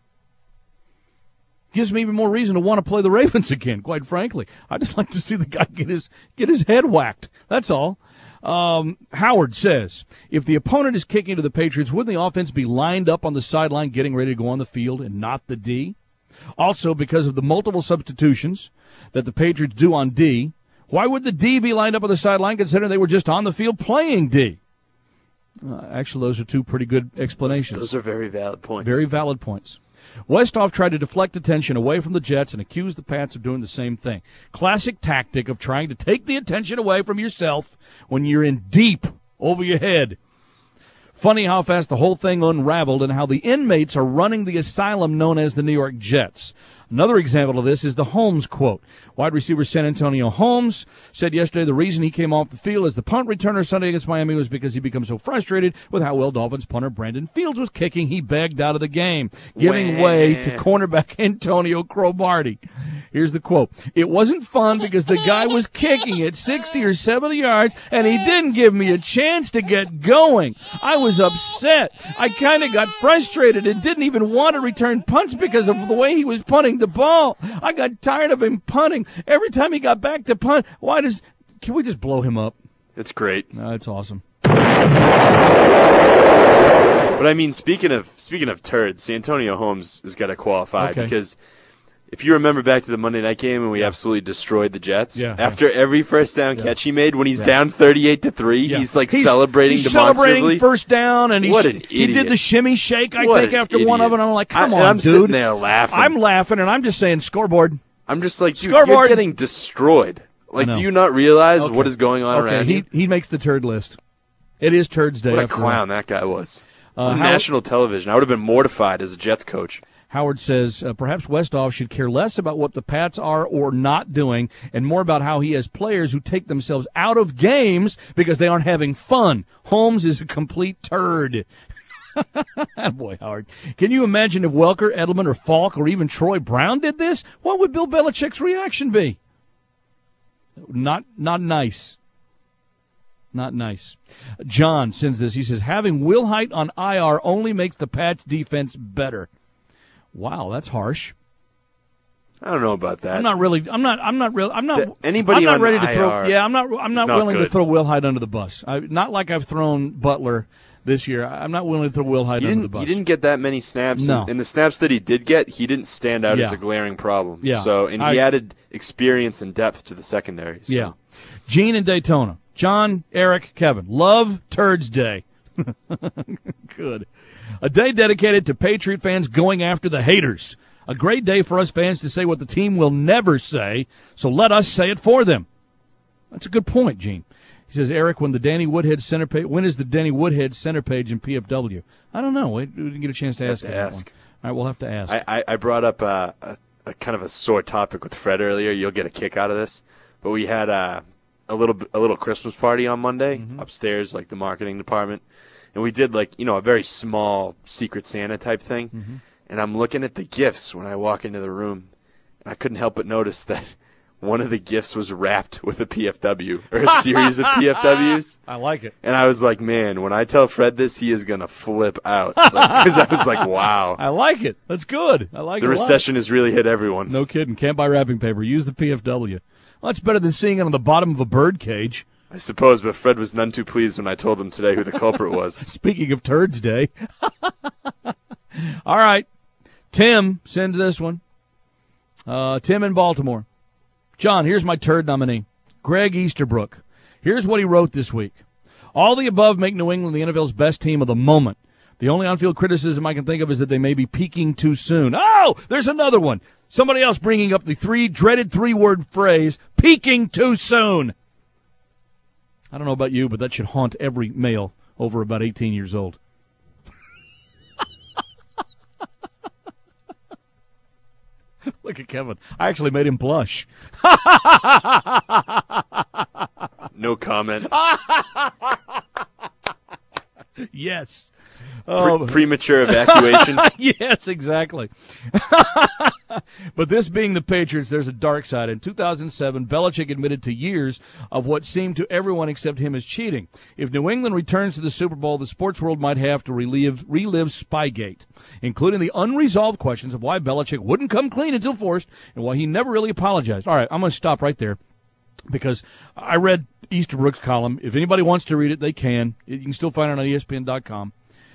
Gives me even more reason to want to play the Ravens again, quite frankly. I'd just like to see the guy get his head whacked. That's all. Howard says, if the opponent is kicking to the Patriots, wouldn't the offense be lined up on the sideline getting ready to go on the field and not the D? Also, because of the multiple substitutions that the Patriots do on D, why would the D be lined up on the sideline considering they were just on the field playing D? Actually, those are two pretty good explanations. Those are very valid points. Very valid points. Westhoff tried to deflect attention away from the Jets and accused the Pats of doing the same thing. Classic tactic of trying to take the attention away from yourself when you're in deep over your head. Funny how fast the whole thing unraveled and how the inmates are running the asylum known as the New York Jets. Another example of this is the Holmes quote. Wide receiver San Antonio Holmes said yesterday the reason he came off the field as the punt returner Sunday against Miami was because he became so frustrated with how well Dolphins punter Brandon Fields was kicking, he begged out of the game, giving way to cornerback Antonio Cromartie. Here's the quote. It wasn't fun because the guy was kicking at 60 or 70 yards, and he didn't give me a chance to get going. I was upset. I kind of got frustrated and didn't even want to return punts because of the way he was punting the ball. I got tired of him punting. Every time he got back to punt, can we just blow him up? It's great. It's awesome. But I mean, speaking of turds, Santonio Holmes has got to qualify because if you remember back to the Monday night game and we absolutely destroyed the Jets, after every first down catch he made, when he's down 38-3, he's celebrating demonstratively. Celebrating first down, and what an idiot. He did the shimmy shake, I think, after idiot. one of them. And I'm like, come on, I'm dude. sitting there laughing. I'm laughing, and I'm just saying, scoreboard. I'm just like, dude, scoreboard. You're getting destroyed. Like, do you not realize what is going on around you? He makes the turd list. It is Turds Day. What a clown that guy was. On national television. I would have been mortified as a Jets coach. Howard says perhaps Westhoff should care less about what the Pats are or not doing and more about how he has players who take themselves out of games because they aren't having fun. Holmes is a complete turd. Boy, Howard. Can you imagine if Welker, Edelman, or Falk, or even Troy Brown did this? What would Bill Belichick's reaction be? Not nice. Not nice. John sends this. He says, having Will Height on IR only makes the Pats defense better. Wow, that's harsh. I don't know about that. I'm not ready to throw. Yeah, I'm not willing to throw Will Hyde under the bus. Not like I've thrown Butler this year. I'm not willing to throw Will Hyde under the bus. He didn't get that many snaps. No. And the snaps that he did get, he didn't stand out as a glaring problem. Yeah. So, and he added experience and depth to the secondary. So. Yeah. Gene in Daytona. John, Eric, Kevin. Love Turds Day. Good. A day dedicated to Patriot fans going after the haters. A great day for us fans to say what the team will never say, so let us say it for them. That's a good point, Gene. He says, Eric, when is the Danny Woodhead center page in PFW? I don't know. We didn't get a chance to ask. All right, we'll have to ask. I brought up a kind of a sore topic with Fred earlier. You'll get a kick out of this. But we had a little Christmas party on Monday upstairs, like the marketing department. And we did a very small Secret Santa type thing. Mm-hmm. And I'm looking at the gifts when I walk into the room, and I couldn't help but notice that one of the gifts was wrapped with a PFW, or a series of PFWs. I like it. And I was like, man, when I tell Fred this, he is going to flip out. Because I was like, wow. I like it. That's good. I like it. The recession has really hit everyone. No kidding. Can't buy wrapping paper. Use the PFW. Well, that's better than seeing it on the bottom of a bird cage. I suppose, but Fred was none too pleased when I told him today who the culprit was. Speaking of Turds Day. All right. Tim sends this one. Tim in Baltimore. John, here's my turd nominee, Greg Easterbrook. Here's what he wrote this week. All the above make New England the NFL's best team of the moment. The only on-field criticism I can think of is that they may be peaking too soon. Oh, there's another one. Somebody else bringing up the dreaded three-word phrase, peaking too soon. I don't know about you, but that should haunt every male over about 18 years old. Look at Kevin. I actually made him blush. No comment. Yes. Premature evacuation. Yes, exactly. But this being the Patriots, there's a dark side. In 2007, Belichick admitted to years of what seemed to everyone except him as cheating. If New England returns to the Super Bowl, the sports world might have to relive Spygate, including the unresolved questions of why Belichick wouldn't come clean until forced and why he never really apologized. All right, I'm going to stop right there because I read Easterbrook's column. If anybody wants to read it, they can. You can still find it on ESPN.com.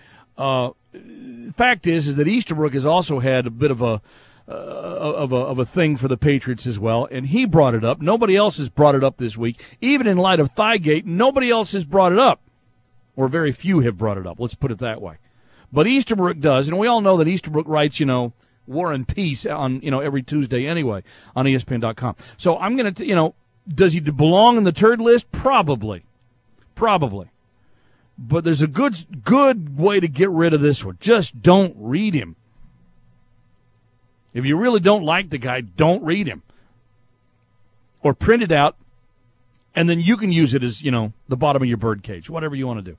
Fact is that Easterbrook has also had a bit of a thing for the Patriots as well, and he brought it up. Nobody else has brought it up this week. Even in light of Thigate, nobody else has brought it up, or very few have brought it up. Let's put it that way. But Easterbrook does, and we all know that Easterbrook writes, War and Peace on, every Tuesday anyway on ESPN.com. So I'm going to, does he belong in the turd list? Probably. But there's a good way to get rid of this one. Just don't read him. If you really don't like the guy, don't read him. Or print it out, and then you can use it as, the bottom of your bird cage, whatever you want to do.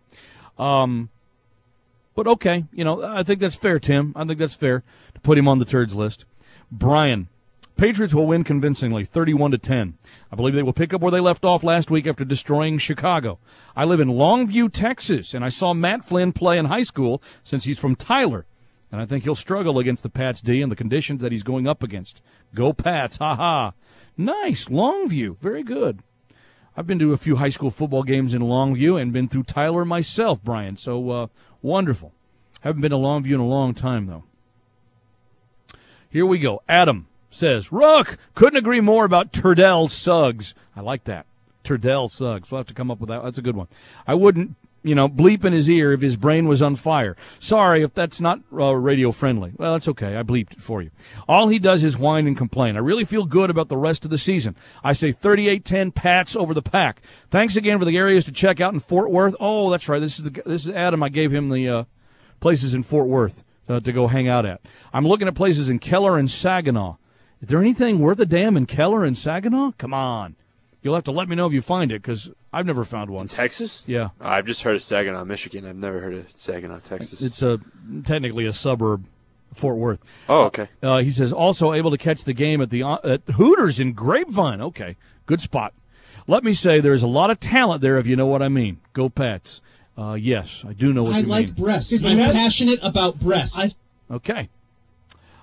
But okay, I think that's fair, Tim. I think that's fair to put him on the turds list. Brian, Patriots will win convincingly, 31-10. I believe they will pick up where they left off last week after destroying Chicago. I live in Longview, Texas, and I saw Matt Flynn play in high school since he's from Tyler. And I think he'll struggle against the Pats D and the conditions that he's going up against. Go Pats, ha-ha. Nice, Longview, very good. I've been to a few high school football games in Longview and been through Tyler myself, Brian, so wonderful. Haven't been to Longview in a long time, though. Here we go. Adam says, Rook, couldn't agree more about Turdell Suggs. I like that. Turdell Suggs. We'll have to come up with that. That's a good one. I wouldn't, bleep in his ear if his brain was on fire. Sorry if that's not radio friendly. Well, that's okay. I bleeped it for you. All he does is whine and complain. I really feel good about the rest of the season. I say 38-10 Pats over the Pack. Thanks again for the areas to check out in Fort Worth. Oh, that's right. This is Adam. I gave him the places in Fort Worth to go hang out at. I'm looking at places in Keller and Saginaw. Is there anything worth a damn in Keller and Saginaw? Come on. You'll have to let me know if you find it, because I've never found one. In Texas? Yeah. I've just heard of Saginaw, Michigan. I've never heard of Saginaw, Texas. It's technically a suburb of Fort Worth. Oh, okay. He says, also able to catch the game at Hooters in Grapevine. Okay, good spot. Let me say there's a lot of talent there, if you know what I mean. Go Pats. Yes, I do know what you mean. I like breasts. I'm passionate about breasts. Okay.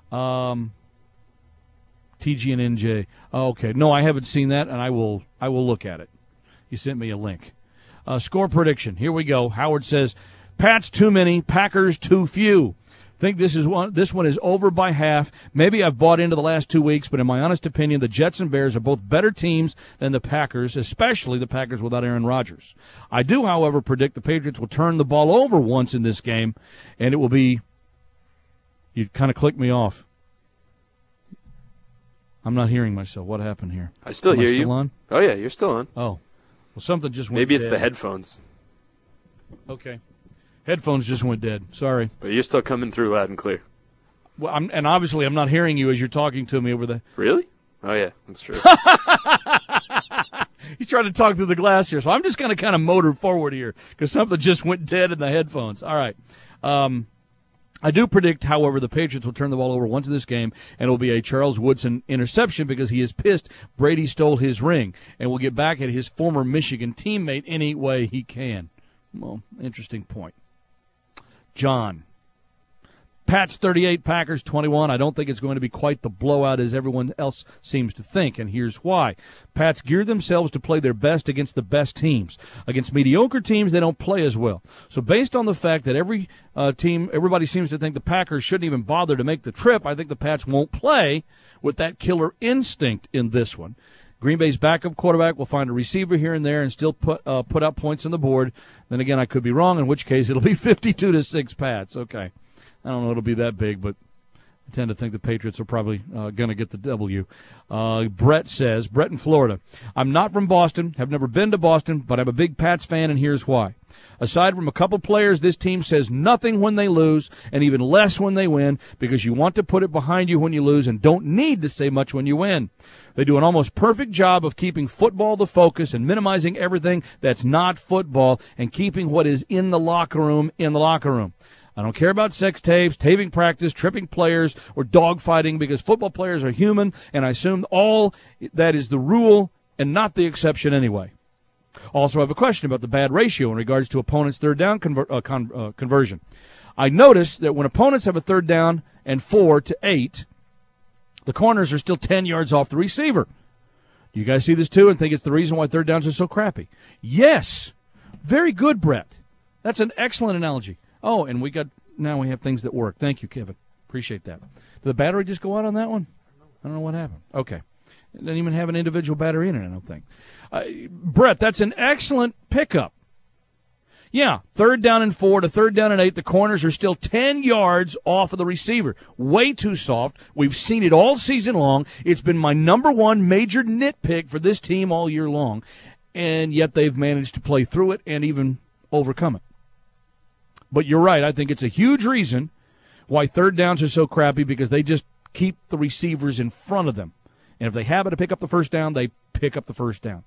TG and NJ. Oh, okay. No, I haven't seen that, and I will look at it. You sent me a link. Score prediction. Here we go. Howard says, Pats too many, Packers too few. Think this one is over by half. Maybe I've bought into the last 2 weeks, but in my honest opinion, the Jets and Bears are both better teams than the Packers, especially the Packers without Aaron Rodgers. I do, however, predict the Patriots will turn the ball over once in this game, and it will be – you kind of clicked me off. I'm not hearing myself. What happened here? I still hear you. On? Oh, yeah, you're still on. Oh. Well, something just went Maybe it's dead. the headphones. Okay. Headphones just went dead. Sorry. But you're still coming through loud and clear. Well, and obviously I'm not hearing you as you're talking to me over the... Really? Oh, yeah, that's true. He's trying to talk through the glass here, so I'm just going to kind of motor forward here because something just went dead in the headphones. All right. I do predict, however, the Patriots will turn the ball over once in this game, and it will be a Charles Woodson interception because he is pissed Brady stole his ring, and will get back at his former Michigan teammate any way he can. Well, interesting point. John. Pats 38, Packers 21. I don't think it's going to be quite the blowout as everyone else seems to think, and here's why. Pats gear themselves to play their best against the best teams. Against mediocre teams, they don't play as well. So based on the fact that everybody seems to think the Packers shouldn't even bother to make the trip, I think the Pats won't play with that killer instinct in this one. Green Bay's backup quarterback will find a receiver here and there and still put up points on the board. Then again, I could be wrong, in which case it'll be 52-6 Pats. Okay. I don't know it'll be that big, but I tend to think the Patriots are probably going to get the W. Brett says, Brett in Florida, I'm not from Boston, have never been to Boston, but I'm a big Pats fan, and here's why. Aside from a couple players, this team says nothing when they lose and even less when they win because you want to put it behind you when you lose and don't need to say much when you win. They do an almost perfect job of keeping football the focus and minimizing everything that's not football and keeping what is in the locker room in the locker room. I don't care about sex tapes, taping practice, tripping players, or dogfighting because football players are human, and I assume all that is the rule and not the exception anyway. Also, I have a question about the bad ratio in regards to opponents' third down conversion. I noticed that when opponents have a third down and 4 to 8, the corners are still 10 yards off the receiver. Do you guys see this too and think it's the reason why third downs are so crappy? Yes. Very good, Brett. That's an excellent analogy. Oh, and now we have things that work. Thank you, Kevin. Appreciate that. Did the battery just go out on that one? I don't know what happened. Okay. It didn't even have an individual battery in it, I don't think. Brett, that's an excellent pickup. Yeah, third down and 4 to third down and 8. The corners are still 10 yards off of the receiver. Way too soft. We've seen it all season long. It's been my number one major nitpick for this team all year long, and yet they've managed to play through it and even overcome it. But you're right. I think it's a huge reason why third downs are so crappy because they just keep the receivers in front of them. And if they happen to pick up the first down, they pick up the first down.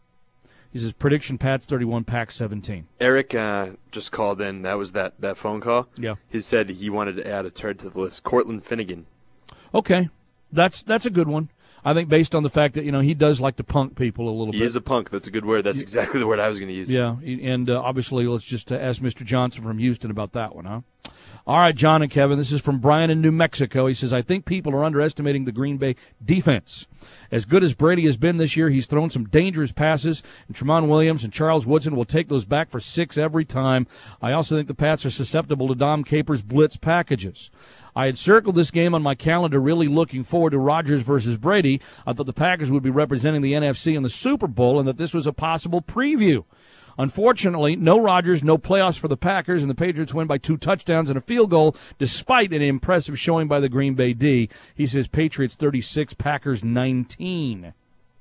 He says, prediction, Pats 31, Pack 17. Eric just called in. That was that phone call. Yeah. He said he wanted to add a turd to the list. Cortland Finnegan. Okay. That's a good one. I think based on the fact that, he does like to punk people a little bit. He is a punk. That's a good word. That's exactly the word I was going to use. Yeah, and obviously let's just ask Mr. Johnson from Houston about that one, huh? All right, John and Kevin, this is from Brian in New Mexico. He says, I think people are underestimating the Green Bay defense. As good as Brady has been this year, he's thrown some dangerous passes, and Tramon Williams and Charles Woodson will take those back for 6 every time. I also think the Pats are susceptible to Dom Capers' blitz packages. I had circled this game on my calendar really looking forward to Rodgers versus Brady. I thought the Packers would be representing the NFC in the Super Bowl and that this was a possible preview. Unfortunately, no Rodgers, no playoffs for the Packers, and the Patriots win by 2 touchdowns and a field goal despite an impressive showing by the Green Bay D. He says Patriots 36, Packers 19.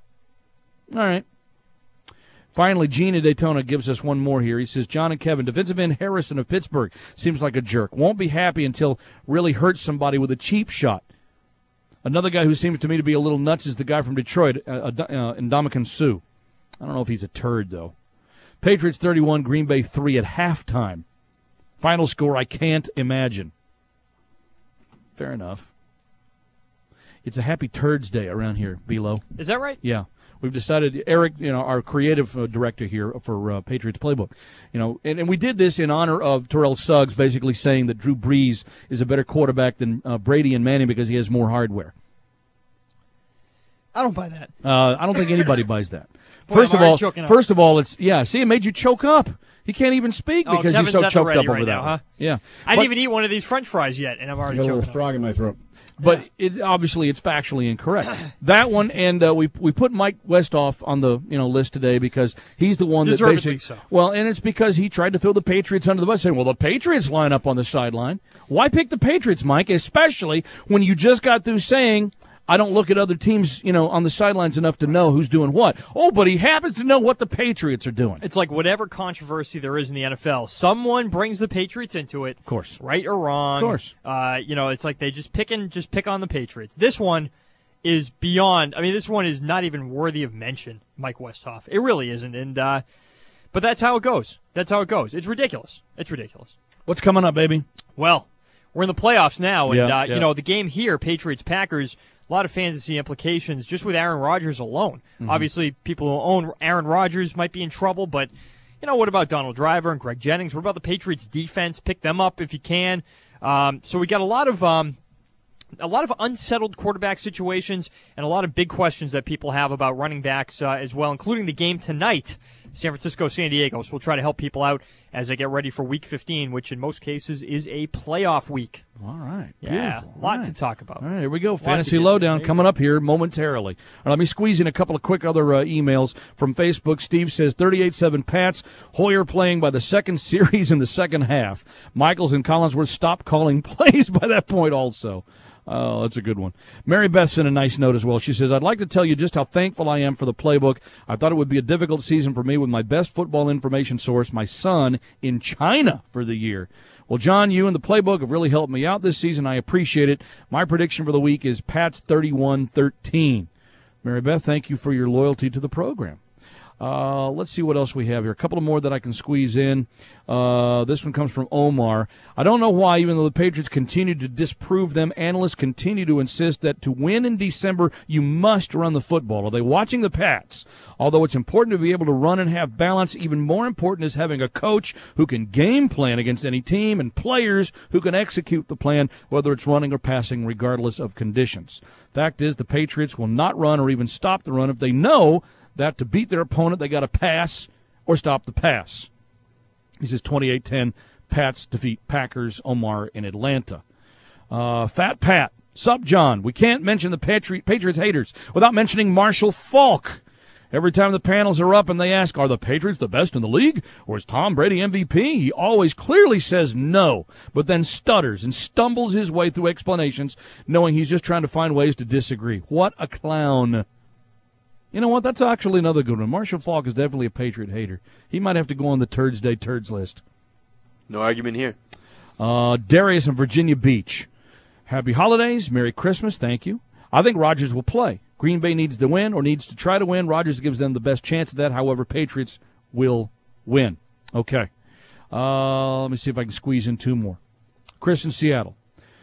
All right. Finally, Gene in Daytona gives us one more here. He says, John and Kevin, defensive end Harrison of Pittsburgh seems like a jerk. Won't be happy until really hurts somebody with a cheap shot. Another guy who seems to me to be a little nuts is the guy from Detroit, Ndamukong Suh. I don't know if he's a turd, though. Patriots 31, Green Bay 3 at halftime. Final score, I can't imagine. Fair enough. It's a happy turds day around here, Belo. Is that right? Yeah. we've decided, Eric, our creative director here for Patriots Playbook, and we did this in honor of Terrell Suggs, basically saying that Drew Brees is a better quarterback than Brady and Manning because he has more hardware. I don't buy that. I don't think anybody buys that. Boy, First of all, see, it made you choke up. He can't even speak because he's so choked up over that. Huh? Yeah, I didn't even eat one of these French fries yet, and I'm already got a choking little up. frog in my throat. But obviously it's factually incorrect. That one, and we put Mike Westhoff on the list today because he's the one that basically. So. Well, and it's because he tried to throw the Patriots under the bus, saying, "Well, the Patriots line up on the sideline." Why pick the Patriots, Mike? Especially when you just got through saying, I don't look at other teams, on the sidelines enough to know who's doing what. Oh, but he happens to know what the Patriots are doing. It's like whatever controversy there is in the NFL, someone brings the Patriots into it. Of course. Right or wrong. Of course. It's like they just pick on the Patriots. This one is beyond. I mean, this one is not even worthy of mention, Mike Westhoff. It really isn't. And but that's how it goes. That's how it goes. It's ridiculous. It's ridiculous. What's coming up, baby? Well, we're in the playoffs now, and yeah. the game here, Patriots-Packers. A lot of fantasy implications just with Aaron Rodgers alone. Mm-hmm. Obviously, people who own Aaron Rodgers might be in trouble, but what about Donald Driver and Greg Jennings? What about the Patriots defense? Pick them up if you can. So we got a lot of unsettled quarterback situations and a lot of big questions that people have about running backs as well, including the game tonight, San Francisco, San Diego. So we'll try to help people out as they get ready for Week 15, which in most cases is a playoff week. All right. Yeah, beautiful. a lot to talk about. All right, here we go. Fantasy Lowdown coming up here momentarily. All right, let me squeeze in a couple of quick other emails from Facebook. Steve says 38-7 Pats. Hoyer playing by the second series in the second half. Michaels and Collinsworth stopped calling plays by that point also. Oh, that's a good one. Mary Beth sent a nice note as well. She says, I'd like to tell you just how thankful I am for the playbook. I thought it would be a difficult season for me with my best football information source, my son, in China for the year. Well, John, you and the playbook have really helped me out this season. I appreciate it. My prediction for the week is Pats 31-13. Mary Beth, thank you for your loyalty to the program. Let's see what else we have here. A couple of more that I can squeeze in. This one comes from Omar. I don't know why, even though the Patriots continue to disprove them, analysts continue to insist that to win in December, you must run the football. Are they watching the Pats? Although it's important to be able to run and have balance, even more important is having a coach who can game plan against any team and players who can execute the plan, whether it's running or passing, regardless of conditions. Fact is, the Patriots will not run or even stop the run if they know that to beat their opponent, they got to pass or stop the pass. He says 28-10, Pats defeat Packers, Omar in Atlanta. Fat Pat, sup, John? We can't mention the Patriots haters without mentioning Marshall Faulk. Every time the panels are up and they ask, are the Patriots the best in the league, or is Tom Brady MVP? He always clearly says no, but then stutters and stumbles his way through explanations, knowing he's just trying to find ways to disagree. What a clown. You know what? That's actually another good one. Marshall Faulk is definitely a Patriot hater. He might have to go on the Turds Day Turds list. No argument here. Darius in Virginia Beach. Happy holidays. Merry Christmas. Thank you. I think Rodgers will play. Green Bay needs to win or needs to try to win. Rodgers gives them the best chance of that. However, Patriots will win. Okay. Let me see if I can squeeze in two more. Chris in Seattle.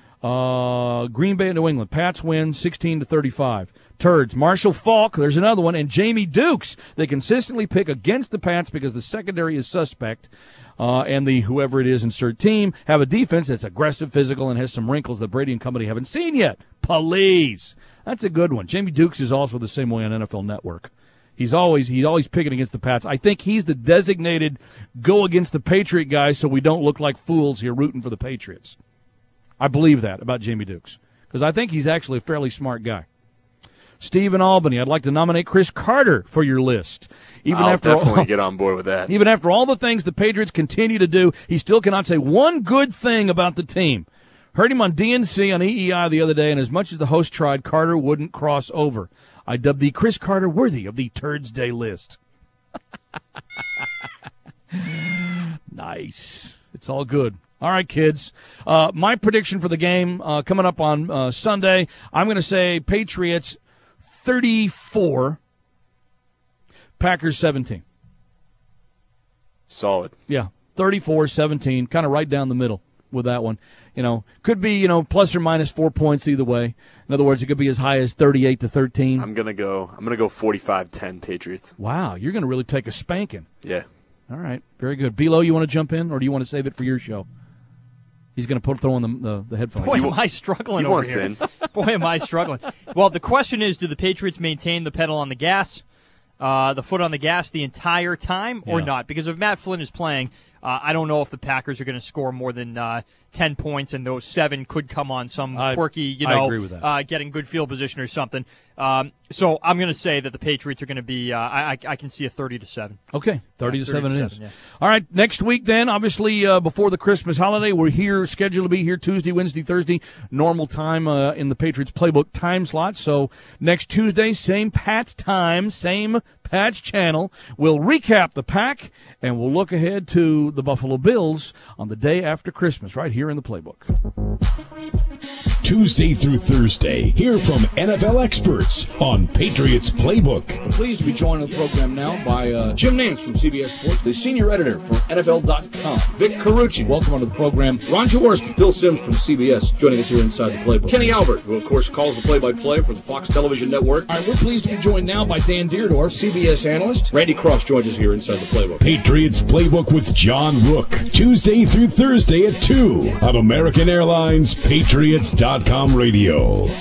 Green Bay and New England. Pats win 16-35. Turds, Marshall Faulk, there's another one, and Jamie Dukes. They consistently pick against the Pats because the secondary is suspect, and the whoever it is insert team have a defense that's aggressive, physical, and has some wrinkles that Brady and company haven't seen yet. Please. That's a good one. Jamie Dukes is also the same way on NFL Network. He's always picking against the Pats. I think he's the designated go against the Patriot guy so we don't look like fools here rooting for the Patriots. I believe that about Jamie Dukes because I think he's actually a fairly smart guy. Steve in Albany, I'd like to nominate Chris Carter for your list. I'll definitely get on board with that. Even after all the things the Patriots continue to do, he still cannot say one good thing about the team. Heard him on DNC on EEI the other day, and as much as the host tried, Carter wouldn't cross over. I dubbed the Chris Carter worthy of the Turds Day list. Nice. It's all good. All right, kids. My prediction for the game coming up on Sunday, I'm going to say Patriots 34, Packers 17. Solid. Yeah, 34-17, kind of right down the middle. with that one. Could be, plus or minus 4 points either way. In other words, it could be as high as 38-13. I'm gonna go 45-10 Patriots. Wow, you're gonna really take a spanking. Yeah. All right, very good. Belo, you want to jump in, or do you want to save it for your show? He's going to throw in the headphones. Boy, am I struggling over here. Boy, am I struggling. Well, the question is, do the Patriots maintain the pedal on the gas, the foot on the gas the entire time, or not? Because if Matt Flynn is playing, I don't know if the Packers are going to score more than 10 points, and those 7 could come on some quirky, I agree with that. Getting good field position or something. So I'm going to say that the Patriots are going to be, I can see a 30-7. Okay, 30-7 it is. Yeah. All right, next week then, obviously before the Christmas holiday, we're here, scheduled to be here Tuesday, Wednesday, Thursday, normal time in the Patriots playbook time slot. So next Tuesday, same Pat's time, same Pat's channel. We'll recap the Pack, and we'll look ahead to the Buffalo Bills on the day after Christmas, right here in the playbook. Tuesday through Thursday, hear from NFL experts on Patriots Playbook. I'm pleased to be joined on the program now by Jim Nance from CBS Sports, the senior editor for NFL.com. Vic Carucci, welcome onto the program. Ron Jaworski, Phil Simms from CBS, joining us here inside the playbook. Kenny Albert, who of course calls the play-by-play for the Fox Television Network. All right, we're pleased to be joined now by Dan Deerdorf, CBS analyst. Randy Cross joins us here inside the playbook. Patriots Playbook with John Rook, Tuesday through Thursday at 2 on American Airlines Patriots.com radio.